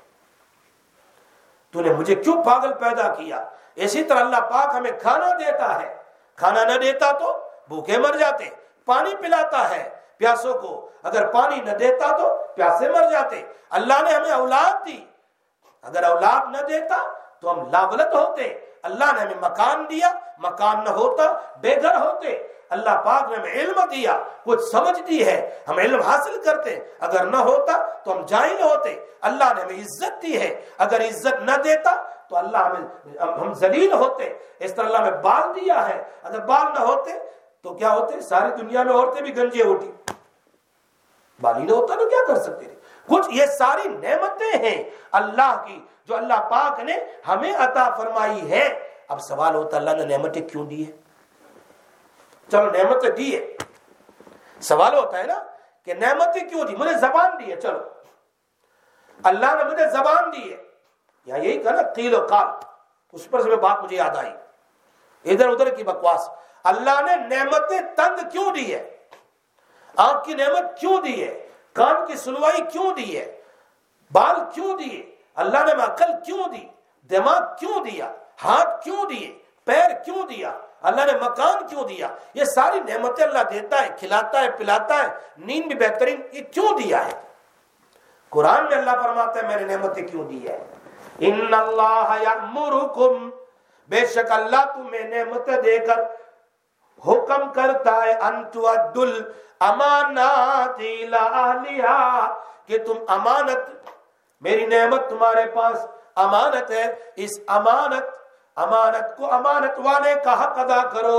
تو نے مجھے کیوں پاگل پیدا کیا. اسی طرح اللہ پاک ہمیں کھانا دیتا ہے، کھانا نہ دیتا تو بھوکے مر جاتے. پانی پلاتا ہے پیاسوں کو، اگر پانی نہ دیتا تو پیاسے مر جاتے. اللہ نے ہمیں اولاد دی، اگر اولاد نہ دیتا تو ہم لاولد ہوتے. اللہ نے ہمیں مکان دیا، مکان نہ ہوتا بے گھر ہوتے. اللہ پاک نے ہمیں علم دیا، کچھ سمجھ دی ہے، ہم علم حاصل کرتے، اگر نہ ہوتا تو ہم جاہل ہوتے. اللہ نے ہمیں عزت دی ہے، اگر عزت نہ دیتا تو اللہ ہمیں ہم ذلیل ہوتے. اس طرح اللہ ہمیں بال دیا ہے، اگر بال نہ ہوتے تو کیا ہوتے؟ ساری دنیا میں عورتیں بھی گنجے ہوتی. بال ہی نہ ہوتا تو کیا کر سکتے تھے؟ کچھ یہ ساری نعمتیں ہیں اللہ کی جو اللہ پاک نے ہمیں عطا فرمائی ہے. اب سوال ہوتا اللہ نے نعمتیں کیوں دی ہے؟ چلو نعمتیں دی ہے، سوال ہوتا ہے نا کہ نعمتیں کیوں دی؟ مجھے زبان دی ہے، چلو اللہ نے مجھے زبان دی ہے، یا یہی کہا نا قیل و قال، اس پر سے میں بات مجھے یاد آئی، ادھر ادھر کی بکواس. اللہ نے نعمتیں تنگ کیوں دی ہے؟ آنکھ کی نعمت کیوں دی ہے؟ کان کی سنوائی کیوں دی ہے؟ بال کیوں دیے؟ اللہ نے عقل کیوں دی؟ دماغ کیوں دیا؟ ہاتھ کیوں دیے؟ پیر کیوں دیا؟ اللہ نے مکان کیوں دیا؟ یہ ساری نعمتیں اللہ دیتا ہے، کھلاتا ہے، پلاتا ہے، نیند بھی بہترین. یہ کیوں دیا ہے؟ قرآن میں اللہ فرماتا ہے میں نے نعمتیں کیوں دی ہے. ان اللہ یأمرکم، بے شک اللہ تمہیں نعمتیں دے کر حکم کرتا ہے ان تؤدوا الامانات الی اہلھا، کہ تم امانت، میری نعمت تمہارے پاس امانت ہے، اس امانت امانت کو امانت والے کا حق ادا کرو.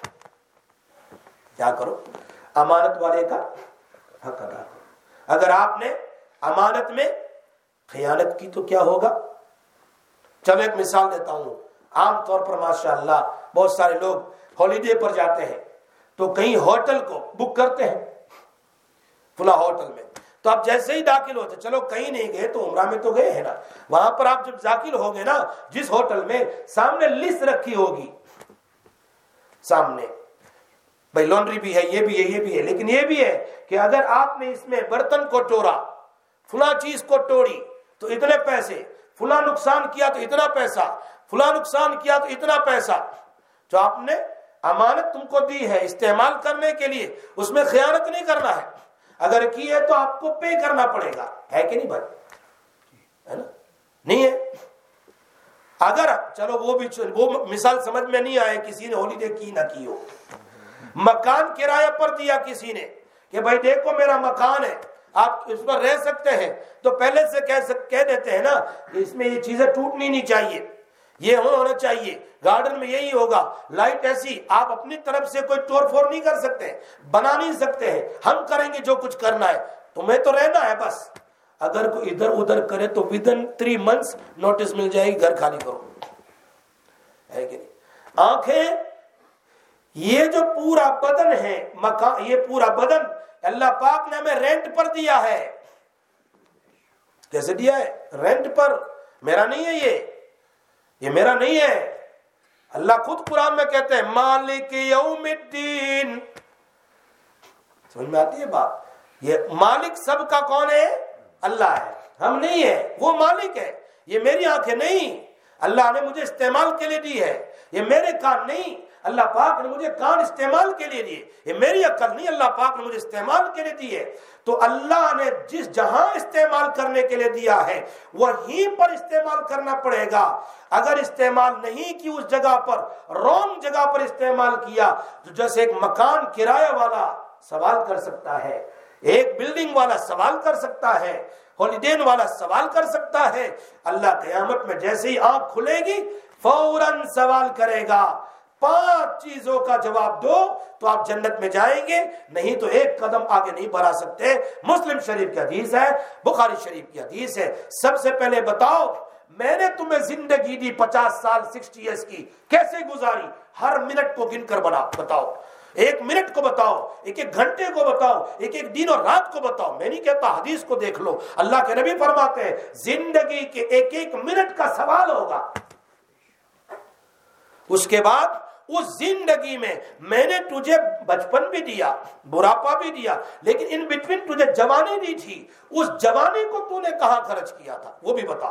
کیا کرو؟ امانت والے کا حق ادا کرو. اگر آپ نے امانت میں خیانت کی تو کیا ہوگا؟ چلو ایک مثال دیتا ہوں. عام طور پر ماشاءاللہ بہت سارے لوگ ہالیڈے پر جاتے ہیں تو کہیں ہوٹل کو بک کرتے ہیں، فلاں ہوٹل میں، تو آپ جیسے ہی داخل ہوتے، چلو کہیں نہیں گئے تو عمرہ میں تو گئے ہیں نا، وہاں پر آپ جب داخل ہو گئے نا، جس ہوٹل میں سامنے لسٹ رکھی ہوگی، سامنے بھائی لانڈری بھی ہے، یہ بھی ہے، یہ بھی ہے، لیکن یہ بھی ہے کہ اگر آپ نے اس میں برتن کو توڑا، فلاں چیز کو توڑی تو اتنے پیسے، فلاں نقصان کیا تو اتنا پیسہ، فلاں نقصان کیا تو اتنا پیسہ. جو آپ نے امانت تم کو دی ہے استعمال کرنے کے لیے، اس میں خیانت نہیں کرنا ہے. اگر کی ہے تو آپ کو پے کرنا پڑے گا، ہے کہ نہیں بھائی؟ ہے نا؟ نہیں ہے. اگر چلو وہ بھی وہ مثال سمجھ میں نہیں آئے، کسی نے ہالیڈے کی نہ کی ہو، مکان کرایہ پر دیا کسی نے کہ بھائی دیکھو میرا مکان ہے، آپ اس پر رہ سکتے ہیں، تو پہلے سے کہہ سک کہہ دیتے ہیں نا کہ اس میں یہ چیزیں ٹوٹنی نہیں چاہیے، یہ ہونا چاہیے، گارڈن میں یہی ہوگا، لائٹ ایسی، آپ اپنی طرف سے کوئی توڑ پھوڑ نہیں کر سکتے، بنا نہیں سکتے ہیں، ہم کریں گے جو کچھ کرنا ہے، تمہیں تو رہنا ہے بس. اگر کوئی ادھر ادھر کرے تو ودن تھری منتھس نوٹس مل جائے گی، گھر خالی کرو، ہے کہ نہیں؟ آنکھیں، یہ جو پورا بدن ہے، مکان، یہ پورا بدن اللہ پاک نے ہمیں رینٹ پر دیا ہے. کیسے دیا ہے؟ رینٹ پر. میرا نہیں ہے، یہ یہ میرا نہیں ہے. اللہ خود قرآن میں کہتے ہیں مالک یوم الدین. سمجھ میں آتی ہے بات؟ یہ مالک سب کا کون ہے؟ اللہ ہے، ہم نہیں ہے، وہ مالک ہے. یہ میری آنکھیں نہیں، اللہ نے مجھے استعمال کے لیے دی ہے. یہ میرے کان نہیں، اللہ پاک نے مجھے کان استعمال کے لیے دیے. یہ میری عقل نہیں، اللہ پاک نے مجھے استعمال کے لیے دی ہے. تو اللہ نے جس جہاں استعمال کرنے کے لیے دیا ہے وہیں پر استعمال کرنا پڑے گا. اگر استعمال نہیں کی اس جگہ پر، رونگ جگہ پر استعمال کیا، تو جیسے ایک مکان کرایہ والا سوال کر سکتا ہے، ایک بلڈنگ والا سوال کر سکتا ہے، ہالیڈے والا سوال کر سکتا ہے، اللہ قیامت میں جیسے ہی آنکھ کھلے گی فوراً سوال کرے گا. پانچ چیزوں کا جواب دو تو آپ جنت میں جائیں گے، نہیں تو ایک قدم آگے نہیں بڑھا سکتے. مسلم شریف کی حدیث ہے، بخاری شریف کی حدیث ہے. سب سے پہلے بتاؤ میں نے تمہیں زندگی دی پچاس سال سکسٹی ایئرس کی، کیسے گزاری؟ ہر منٹ کو گن کر بنا بتاؤ، ایک منٹ کو بتاؤ، ایک ایک گھنٹے کو بتاؤ، ایک ایک دن اور رات کو بتاؤ. میں نہیں کہتا، حدیث کو دیکھ لو. اللہ کے نبی فرماتے ہیں زندگی کے ایک ایک منٹ کا سوال ہوگا. اس کے بعد اس زندگی میں میں نے تجھے بچپن بھی دیا، بڑھاپا بھی دیا، لیکن ان بٹوین تجھے جوانی دی تھی، اس جوانی کو تو نے کہاں خرچ کیا تھا وہ بھی بتا.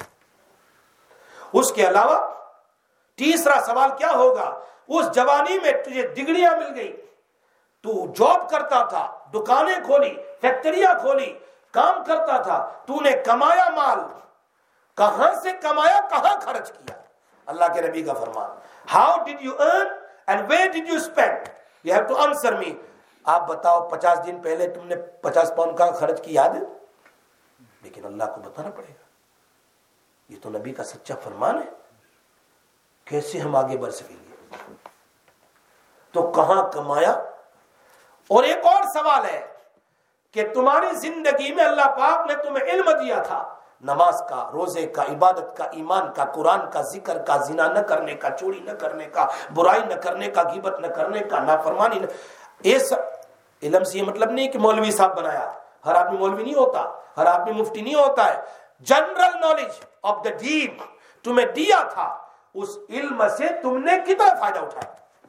اس کے علاوہ تیسرا سوال کیا ہوگا؟ اس جوانی میں تجھے ڈگریاں مل گئی، تو جاب کرتا تھا، دکانیں کھولی، فیکٹریاں کھولی، کام کرتا تھا، تو نے کمایا مال، کہاں سے کمایا، کہاں خرچ کیا؟ اللہ کے نبی کا فرمان. How did you earn and where did you spend? You have to answer me. آپ بتاؤ پچاس دن پہلے تم نے پچاس پاؤنڈ کا خرچ کی یاد ہے؟ لیکن اللہ کو بتانا پڑے گا. یہ تو نبی کا سچا فرمان ہے. کیسے ہم آگے بڑھ سکیں گے؟ تو کہاں کمایا؟ اور ایک اور سوال ہے کہ تمہاری زندگی میں اللہ پاک نے تمہیں علم دیا تھا، نماز کا، روزے کا، عبادت کا، ایمان کا، قرآن کا، ذکر کا، زنا نہ کرنے کا، چوری نہ کرنے کا، برائی نہ کرنے کا، غیبت نہ کرنے کا، نافرمانی نہ. یہ سب علم سے یہ مطلب نہیں کہ مولوی صاحب بنایا. ہر آدمی مولوی نہیں ہوتا، ہر آدمی مفتی نہیں ہوتا ہے. جنرل نالج آف دا دین تمہیں دیا تھا، اس علم سے تم نے کتنا فائدہ اٹھایا.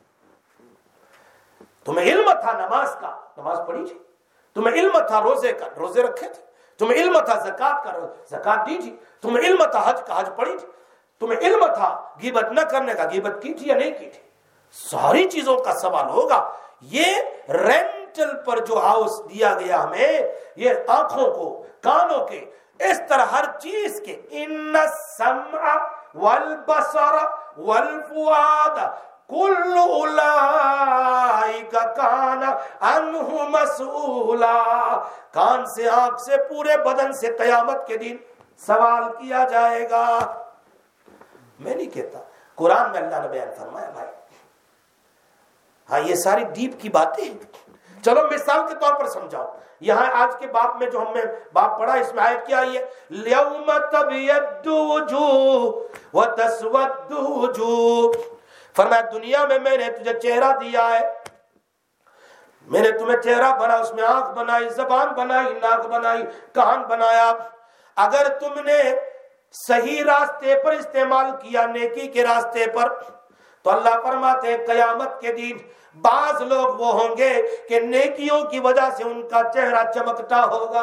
تمہیں علم تھا نماز کا، نماز پڑھی تھی. تمہیں علم تھا روزے کا، روزے رکھے تھے. تمہیں علم تھا زکات کا، زکات دی تھی. تمہیں علم تھا حج کا، حج پڑھی تھی. تمہیں علم تھا غیبت نہ کرنے کا، غیبت کی تھی یا نہیں کی تھی. ساری چیزوں کا سوال ہوگا. یہ رینٹل پر جو ہاؤس دیا گیا ہمیں، یہ آنکھوں کو، کانوں کے، اس طرح ہر چیز کے، ان السمع والبصر والفؤاد کل اولئک کان عنہ مسئولا. کان سے، آنکھ سے، پورے بدن سے قیامت کے دن سوال کیا جائے گا. میں نہیں کہتا، قرآن میں اللہ نے بیان فرمایا. بھائی ہاں یہ ساری ڈیپ کی باتیں ہیں. چلو مثال کے طور پر سمجھاؤ. یہاں آج کے باب میں جو ہم نے باب پڑھا، اس میں آیت کیا آئی ہے؟ یوم تبیض وجوہ وتسود وجوہ. فرمایا دنیا میں میں نے تجھے چہرہ دیا ہے، میں نے تمہیں چہرہ بنا، اس میں آنکھ بنائی، زبان بنائی، ناک بنائی، کان بنایا. اگر تم نے صحیح راستے پر استعمال کیا، نیکی کے راستے پر، تو اللہ فرماتے ہیں قیامت کے دن بعض لوگ وہ ہوں گے کہ نیکیوں کی وجہ سے ان کا چہرہ چمکتا ہوگا.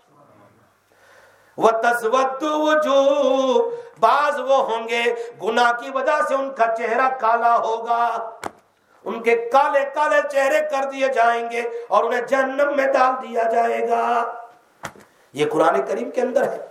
وَتَسْوَدُّ وُجُوهُ، بعض وہ ہوں گے گناہ کی وجہ سے ان کا چہرہ کالا ہوگا، ان کے کالے کالے چہرے کر دیے جائیں گے اور انہیں جہنم میں ڈال دیا جائے گا. یہ قرآن کریم کے اندر ہے.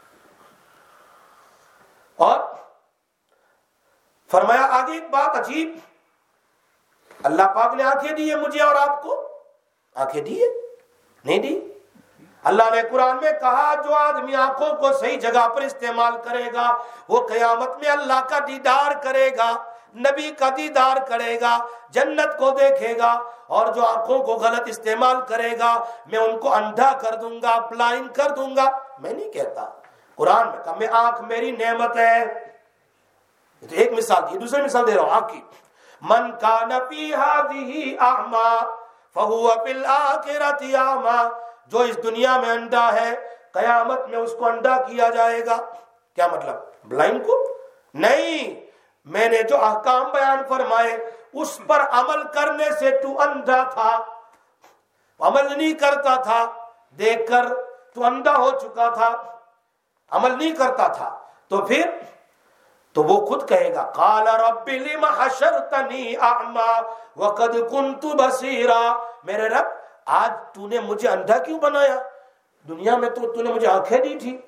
اور فرمایا آگے ایک بات عجیب، اللہ پاک نے آنکھیں دی ہے مجھے اور آپ کو، آنکھیں دی ہے؟ نہیں دی. اللہ نے قرآن میں کہا جو آدمی آنکھوں کو صحیح جگہ پر استعمال کرے گا وہ قیامت میں اللہ کا دیدار کرے گا، نبی کا دیدار کرے گا، جنت کو دیکھے گا. اور جو آنکھوں کو غلط استعمال کرے گا میں ان کو اندھا کر دوں گا، بلائنڈ کر دوں گا. میں نہیں کہتا، قرآن میں کہا میں آنکھ میری نعمت ہے. تو ایک مثال دی، دوسری مثال دے رہا ہوں آنکھ کی. من کان فی ہذہ اعمی فہو فی الآخرۃ اعمی، جو اس دنیا میں اندھا ہے قیامت میں اس کو اندھا کیا جائے گا. کیا مطلب؟ بلائنڈ کو نہیں، میں نے جو احکام بیان فرمائے اس پر عمل کرنے سے تو اندھا تھا، عمل نہیں کرتا تھا، دیکھ کر تو اندھا ہو چکا تھا، عمل نہیں کرتا تھا. تو پھر تو وہ خود کہے گا قال رب لم حشرتنی اعمی وقد كنت بصیرا، میرے رب آج تو نے مجھے اندھا کیوں بنایا؟ دنیا میں تو تو نے مجھے آنکھیں دی تھی،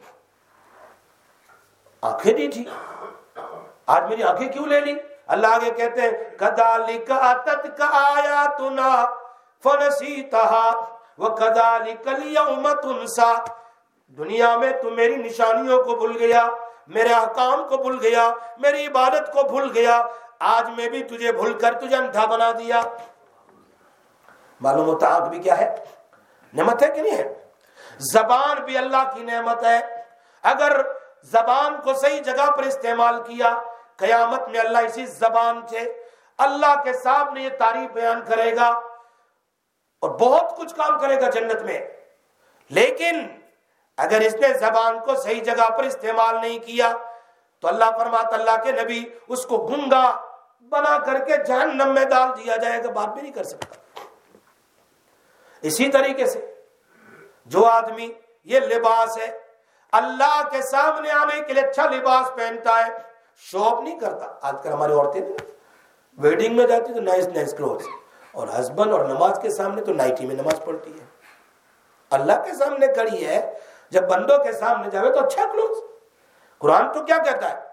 آنکھیں دی تھی، آج میری آنکھیں کیوں لے لی؟ اللہ آگے کہتے ہیں کذالک اتتک آیاتنا فنسیتها وکذالک اليوم تنسی، دنیا میں تو میری نشانیوں کو بھول گیا، میرے احکام کو بھول گیا، میری عبادت کو بھول گیا، آج میں بھی تجھے بھول کر تجھے اندھا بنا دیا. معلوم ہوتا آنکھ بھی کیا ہے؟ نعمت ہے کہ نہیں ہے؟ زبان بھی اللہ کی نعمت ہے. اگر زبان کو صحیح جگہ پر استعمال کیا قیامت میں اللہ اسی زبان سے اللہ کے سامنے یہ تعریف بیان کرے گا اور بہت کچھ کام کرے گا جنت میں. لیکن اگر اس نے زبان کو صحیح جگہ پر استعمال نہیں کیا تو اللہ فرماتا اللہ کے نبی اس کو گنگا بنا کر کے جہنم میں ڈال دیا جائے گا، بات بھی نہیں کر سکتا. اسی طریقے سے جو آدمی یہ لباس ہے اللہ کے سامنے آنے کے لیے اچھا لباس پہنتا ہے، شو اپ نہیں کرتا. آج کل ہماری عورتیں ویڈنگ میں جاتی تو نائس نائس کلوتھس، اور ہسبینڈ اور نماز کے سامنے تو نائٹی میں نماز پڑھتی ہے. اللہ کے سامنے کڑی ہے، جب بندوں کے سامنے جاوے تو اچھا کلوتھس. قرآن تو کیا کہتا ہے؟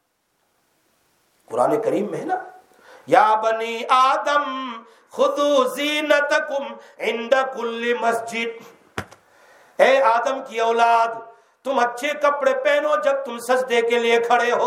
قرآن کریم میں ہے نا یا بنی آدم خذوا زینتکم عند کل مسجد، اے آدم کی اولاد تم اچھے کپڑے پہنو جب تم سجدے کے لیے کھڑے ہو.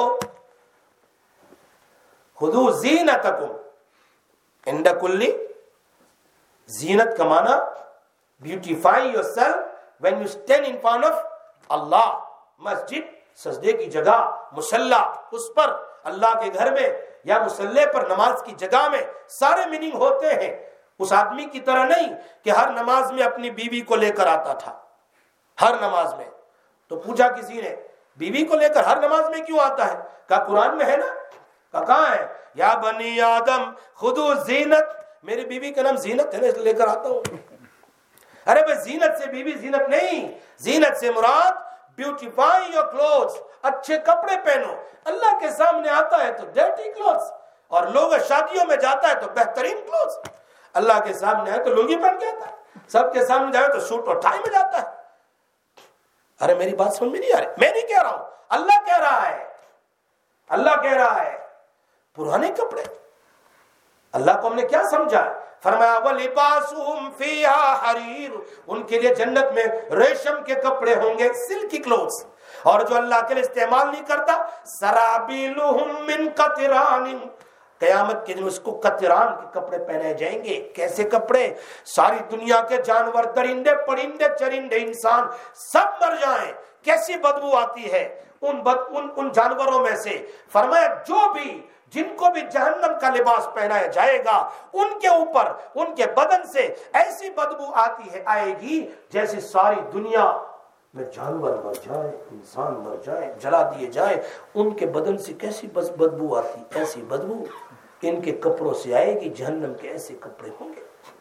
خذوا زینتکم عند کل، زینت کا معنی beautify yourself when you stand in front of اللہ. مسجد سجدے کی جگہ، مصلی اس پر اللہ کے گھر میں یا مصلی پر نماز کی جگہ میں سارے میننگ ہوتے ہیں. اس آدمی کی طرح نہیں کہ ہر نماز میں اپنی بیوی کو لے کر آتا تھا، ہر نماز میں. تو پوچھا کسی نے بیوی کو لے کر ہر نماز میں کیوں آتا ہے؟ کہا قرآن میں ہے نا. کہا کہاں ہے؟ یا بنی آدم خذوا زینت، میری بیوی کا نام زینت ہے نا اس لے کر آتا ہوں. ارے بھائی زینت سے بیوی زینت نہیں، زینت سے مراد بیوٹیفائی یور کلوتھس، اچھے کپڑے پہنو. اللہ کے سامنے آتا ہے تو ڈرٹی کلوتھس، اور لوگ شادیوں میں جاتا ہے تو بہترین کلوتھس. اللہ کے سامنے آئے تو لنگی پہن کے آتا ہے، سب کے سامنے جائے تو سوٹ اور ٹائی میں جاتا ہے. ارے میری بات سمجھ میں نہیں آ رہی، میں نہیں کہہ رہا ہوں، اللہ کہہ رہا ہے. اللہ کہہ رہا ہے پرانے کپڑے. اللہ کو ہم نے کیا سمجھا؟ فرمایا وَلِبَاسُهُمْ فِيهَا حَرِيرٌ، ان کے لیے جنت میں ریشم کے کپڑے ہوں گے، سلکی کلوتھس. اور جو اللہ کے لیے استعمال نہیں کرتا سرابیلہم من قطران، قیامت کے دن اس کو قطران کے کپڑے پہنائے جائیں گے. کیسے کپڑے؟ ساری دنیا کے جانور، درندے، پرندے، چرندے، انسان سب مر جائیں، کیسی بدبو آتی ہے. उन बद, उन उन जानवरों में से। फरमाया जो भी जिनको भी जहन्नम का लिबास पहनाया जाएगा उनके ऊपर उनके बदन से ऐसी बदबू आती है आएगी जैसे सारी दुनिया में जानवर मर जाए, इंसान मर जाए, जला दिए जाए, उनके बदन से कैसी बस बदबू आती, ऐसी बदबू इनके कपड़ों से आएगी। जहन्नम के ऐसे कपड़े होंगे।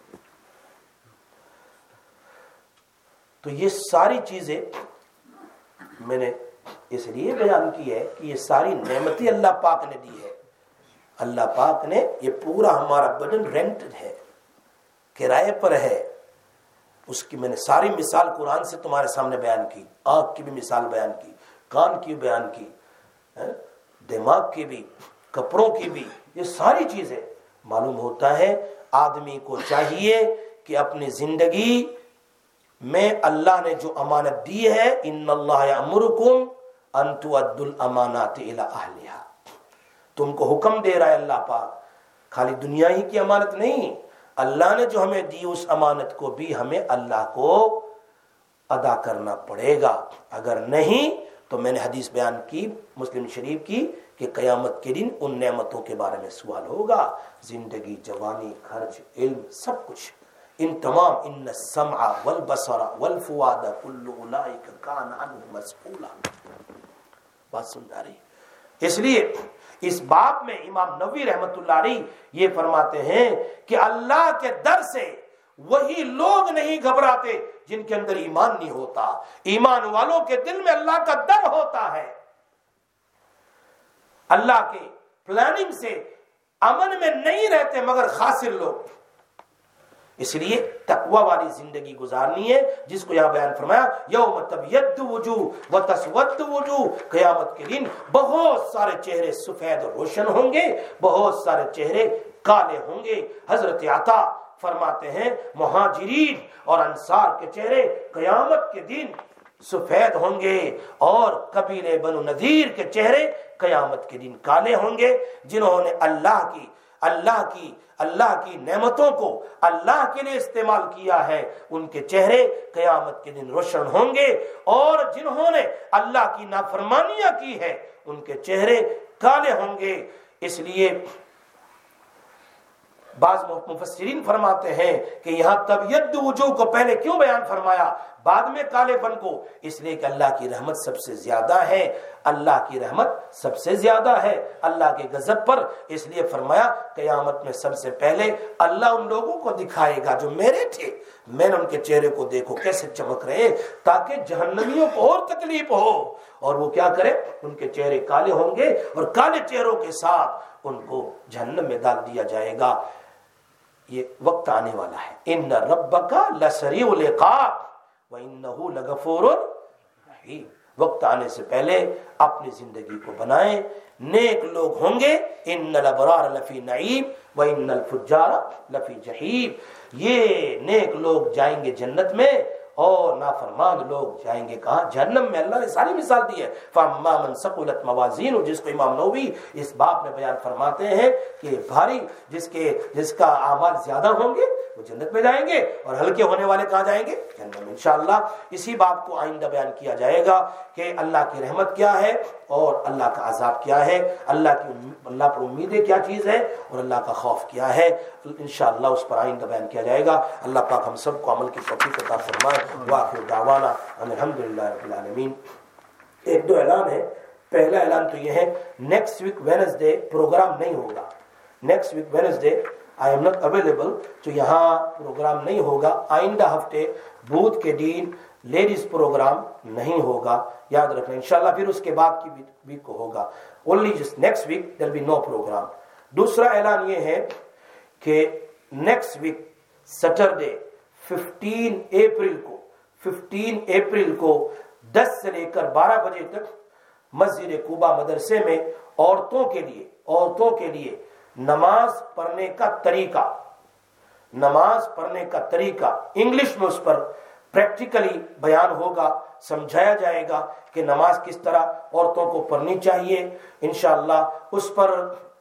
तो ये सारी चीजें मैंने इसलिए बयान की है कि ये सारी नेमतें अल्लाह पाक ने दी है। अल्लाह पाक ने ये पूरा हमारा बदन रेंटेड है, किराए पर है। उसकी मैंने सारी मिसाल कुरान से तुम्हारे सामने बयान की। आंख की भी मिसाल बयान की, कान की बयान की, दिमाग की भी, कपड़ों की भी। ये सारी चीजें मालूम होता है आदमी को चाहिए कि अपनी जिंदगी में अल्लाह ने जो अमानत दी है, इन्नल्लाह यअमुरुकुम अन तुअद्दुल अमानाति इला अहलिहा, तुमको हुक्म दे रहा है अल्लाह पाक। खाली दुनिया ही की अमानत नहीं, अल्लाह ने जो हमें दी उस अमानत को भी हमें अल्लाह को अदा करना पड़ेगा। अगर नहीं तो मैंने हदीस बयान की मुस्लिम शरीफ की कि कयामत के दिन उन नेमतों के बारे में सवाल होगा। जिंदगी, जवानी, खर्च, इल्म, सब कुछ, इन तमाम इन्न सम्अ वल बसरा वल फुआदा कुल्लु उलाइका कान अन्हु मसऊला। बात सुन जा रही। इसलिए इस बाब में इमाम नबवी रहमतुल्लाह अलैह ये फरमाते हैं कि अल्लाह के डर से वही लोग नहीं घबराते जिनके अंदर ईमान नहीं होता। ईमान वालों के दिल में अल्लाह का डर होता है। अल्लाह के प्लानिंग से अमन में नहीं रहते मगर खासिर लोग। इसलिए तकवा वाली जिंदगी गुजारनी है, जिसको यहां बयान फरमाया यौम तबयद्दु वजूह व तस्वद्दु वजूह। क़यामत के दिन बहुत सारे चेहरे सफेद और रोशन होंगे, बहुत सारे चेहरे काले होंगे। हजरत अता फरमाते हैं मुहाजिरीन और अंसार के चेहरे क़यामत के दिन सफेद होंगे और कबीले बनु नज़ीर के चेहरे क़यामत के दिन काले होंगे। जिन्होंने अल्लाह की अल्लाह की अल्लाह की नेमतों को अल्लाह के लिए इस्तेमाल किया है उनके चेहरे क़यामत के दिन रोशन होंगे, और जिन्होंने अल्लाह की नाफरमानियां की है उनके चेहरे काले होंगे। इसलिए बाज़ मुफस्सिरीन फरमाते हैं कि यहाँ तबयद्दु वजूह को पहले क्यों बयान फरमाया, बाद में कालेपन को? इसलिए कि अल्लाह की रहमत सबसे ज्यादा है, अल्लाह की रहमत सबसे ज्यादा है अल्लाह के गजब पर। इसलिए फरमाया क़यामत में सबसे पहले अल्लाह उन लोगों को दिखाएगा जो मेरे थे, मैंने उनके चेहरे को देखो कैसे चमक रहे, ताकि जहन्नमियों को और तकलीफ हो और वो क्या करे, उनके चेहरे काले होंगे और काले चेहरों के साथ उनको जहन्नम में डाल दिया जाएगा। ये वक्त आने वाला है। इन्ना रब्बका लसरीउल इक़ाब व इन्नहु लगफूरुर रहीम। वक्त आने से पहले अपनी जिंदगी को बनाएं। नेक लोग होंगे, इन्नल अबरार लफी नईम व इन्नल फुज्जारा लफी जहीम। ये नेक लोग जाएंगे जन्नत में और नाफरमान लोग जाएंगे कहाँ, जहन्नम में। अल्लाह ने सारी मिसाल दी है। फअम्मा मन सक़ुलत मवाज़ीनुहु, जिसको इमाम नववी इस बाब में बयान फरमाते हैं कि भारी जिसके जिसका आमाल ज्यादा होंगे वो जन्नत में जाएंगे और हल्के होने वाले कहाँ जाएंगे, जन्नत में इंशाअल्लाह। इसी बात को आइंदा बयान किया जाएगा कि अल्लाह की रहमत क्या है और अल्लाह का अजाब क्या है, अल्लाह की अल्लाह पर उम्मीदें क्या चीज़ है और अल्लाह का खौफ क्या है। इंशाअल्लाह उस पर आइंदा बयान किया जाएगा। अल्लाह पाक हम सबको अमल की तौफीक अता फरमाए। वाखिर दावाना अल्हम्दुलिल्लाहि रब्बिल आलमीन। एक दो ऐलान है। पहला ऐलान तो ये है, नेक्स्ट वीक वेडनेसडे प्रोग्राम नहीं होगा। Next week Wednesday I am not available, तो यहाँ प्रोग्राम नहीं होगा। आइंदा हफ्ते बुध के दिन लेडीज प्रोग्राम नहीं होगा, याद रखना इंशाल्लाह। फिर उसके बाद की वीक को होगा। Only just next week there be no programme. दूसरा ऐलान ये है कि नेक्स्ट वीक सैटरडे पंद्रह अप्रैल को पंद्रह अप्रैल को दस से लेकर बारह बजे तक मस्जिद कुबा मदरसे में औरतों के लिए औरतों के लिए नमाज पढ़ने का तरीका नमाज पढ़ने का तरीका इंग्लिश में उस पर प्रैक्टिकली बयान होगा, समझाया जाएगा कि नमाज किस तरह औरतों को पढ़नी चाहिए। इंशाअल्लाह उस पर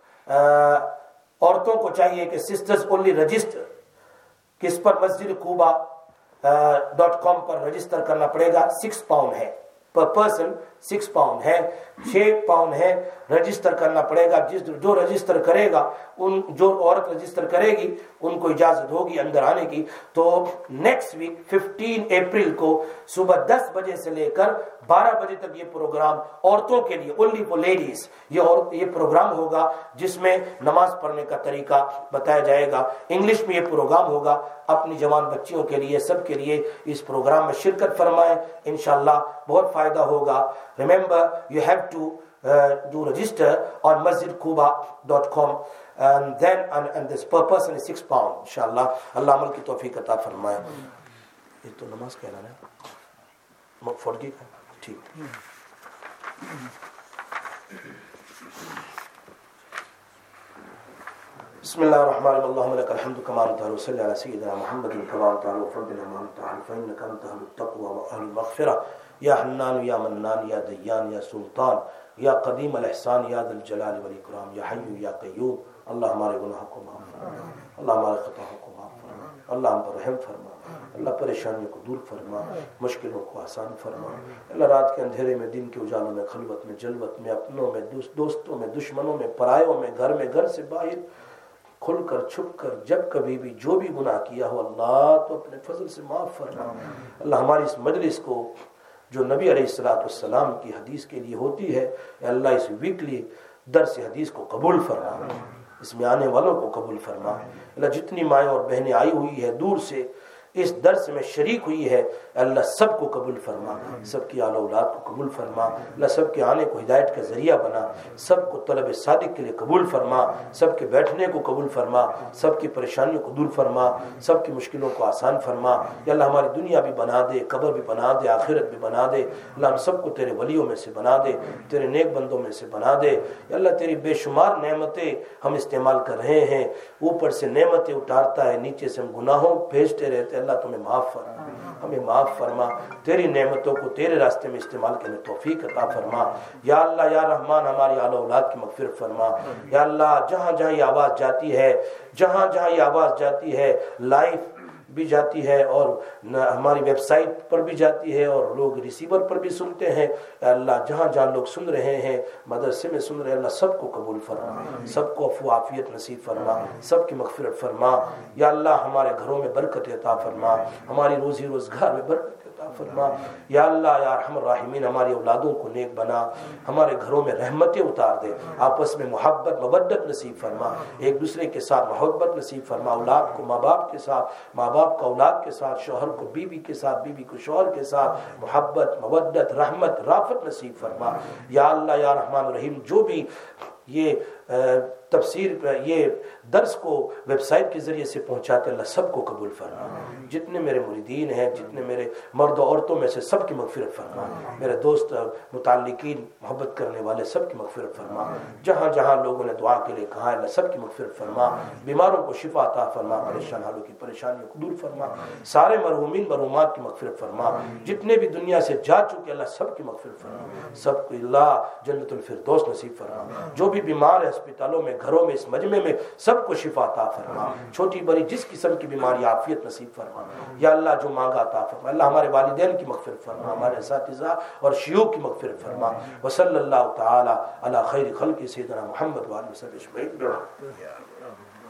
औरतों को चाहिए कि सिस्टर्स ओनली रजिस्टर, किस पर मस्जिद कुबा डॉट कॉम पर रजिस्टर करना पड़ेगा। सिक्स पाउंड है, پر پرسن سکس پاؤنڈ ہے، چھ پاؤنڈ ہے. رجسٹر کرنا پڑے گا. جس جو رجسٹر کرے گا، ان جو عورت رجسٹر کرے گی ان کو اجازت ہوگی اندر آنے کی. تو نیکسٹ ویک ففٹین اپریل کو صبح دس بجے سے لے کر بارہ بجے تک یہ پروگرام عورتوں کے لیے اونلی فور لیڈیز یہ اور یہ پروگرام ہوگا، جس میں نماز پڑھنے کا طریقہ بتایا جائے گا. انگلش میں یہ پروگرام ہوگا. اپنی جوان بچیوں کے لیے، سب کے لیے اس پروگرام میں شرکت فرمائیں. انشاءاللہ بہت فائدہ ہوگا. Remember you have to do register on مسجد Quba dot com and then and, and this per person is six pound. انشاءاللہ اللہ عمل کی توفیق عطا فرمائے. یہ تو نماز کہنا ہے فرضی کا ٹھیک. بسم اللہ الرحمن الرحیم. اللهم لك الحمد كما انت وصلى على سيدنا محمد كما انت وفضل ما انت فانك انت اهل التقوى واهل المغفرة يا حنان يا منان يا ديان يا سلطان یا قدیم الاحسان یا ذا الجلال والاکرام یا حی یا قیوم. اللہ ہمارے گناہوں کو معاف فرما، اللہ ہمارے خطاؤں کو معاف فرما، اللہ ہم پر رحم فرما، اللہ پریشانیوں کو دور فرما، مشکلوں کو آسان فرما. اللہ رات کے اندھیرے میں، دن کے اجالوں میں، خلوت میں، جلوت میں، اپنوں میں، دوستوں میں، دشمنوں میں، پرایوں میں، گھر میں، گھر سے باہر، کھل کر چھپ کر جب کبھی بھی جو بھی گناہ کیا ہو اللہ تو اپنے فضل سے معاف فرما. اللہ ہماری اس مجلس کو جو نبی علیہ الصلوۃ والسلام کی حدیث کے لیے ہوتی ہے، اللہ اس ویکلی درس حدیث کو قبول فرما، اس میں آنے والوں کو قبول فرما. اللہ جتنی مائیں اور بہنیں آئی ہوئی ہے دور سے اس درس میں شریک ہوئی ہے، اللہ سب کو قبول فرما، سب کی آل اولاد کو قبول فرما. اللہ سب کے آنے کو ہدایت کا ذریعہ بنا، سب کو طلب صادق کے لیے قبول فرما، سب کے بیٹھنے کو قبول فرما، سب کی پریشانیوں کو دور فرما، سب کی مشکلوں کو آسان فرما. یا اللہ ہماری دنیا بھی بنا دے، قبر بھی بنا دے، آخرت بھی بنا دے. اللہ ہم سب کو تیرے ولیوں میں سے بنا دے، تیرے نیک بندوں میں سے بنا دے. یا اللہ تیری بے شمار نعمتیں ہم استعمال کر رہے ہیں، اوپر سے نعمتیں اتارتا ہے، نیچے سے ہم گناہوں بھیجتے رہتے. اللہ تمہیں معاف فرما، ہمیں معاف فرما، تیری نعمتوں کو تیرے راستے میں استعمال کرنے توفیق عطا فرما. یا اللہ یا رحمان ہماری آل اولاد کی مغفرت فرما. یا اللہ جہاں جہاں یہ آواز جاتی ہے، جہاں جہاں یہ آواز جاتی ہے، لائف بھی جاتی ہے اور ہماری ویب سائٹ پر بھی جاتی ہے اور لوگ ریسیور پر بھی سنتے ہیں. اے اللہ جہاں جہاں لوگ سن رہے ہیں، مدرسے میں سن رہے ہیں، اللہ سب کو قبول فرما، سب کو عفو عافیت نصیب فرما، سب کی مغفرت فرما. یا اللہ ہمارے گھروں میں برکت عطا فرما، ہماری روزی روزگار میں برکت عطا فرما. یا اللہ یا ارحم الراحمین ہماری اولادوں کو نیک بنا، ہمارے گھروں میں رحمتیں اتار دے، آپس میں محبت مودت نصیب فرما، ایک دوسرے کے ساتھ محبت نصیب فرما. اولاد کو ماں باپ کے ساتھ، ماں باپ کا اولاد کے ساتھ، شوہر کو بیوی کے ساتھ، بیوی کو شوہر کے ساتھ محبت مودت رحمت رافت نصیب فرما. یا اللہ یا رحمان الرحیم جو بھی یہ تفسیر یہ درس کو ویب سائٹ کے ذریعے سے پہنچاتے اللہ سب کو قبول فرما. جتنے میرے مریدین ہیں، جتنے میرے مرد و عورتوں میں سے سب کی مغفرت فرما. میرے دوست متعلقین محبت کرنے والے سب کی مغفرت فرما. جہاں جہاں لوگوں نے دعا کے لیے کہا ہے اللہ سب کی مغفرت فرما. بیماروں کو شفا عطا فرما، پریشان حالوں کی پریشانیوں کو دور فرما. سارے مرحومین مرحومات کی مغفرت فرما. جتنے بھی دنیا سے جا چکے اللہ سب کی مغفرت فرما، سب کو اللہ جنت الفردوس نصیب فرما. جو بھی بیمار ہے ہسپتالوں میں، گھروں میں، اس مجمع میں سب کو شفا عطا فرما. چھوٹی بڑی جس قسم کی بیماری عافیت نصیب فرما. یا اللہ جو مانگا عطا فرما. اللہ ہمارے والدین کی مغفرت فرما، ہمارے اساتذہ اور شیوخ کی مغفرت فرما. وصلی اللہ تعالی علی خیر خلق سیدنا محمد وآلہ وصحبہ اجمعین.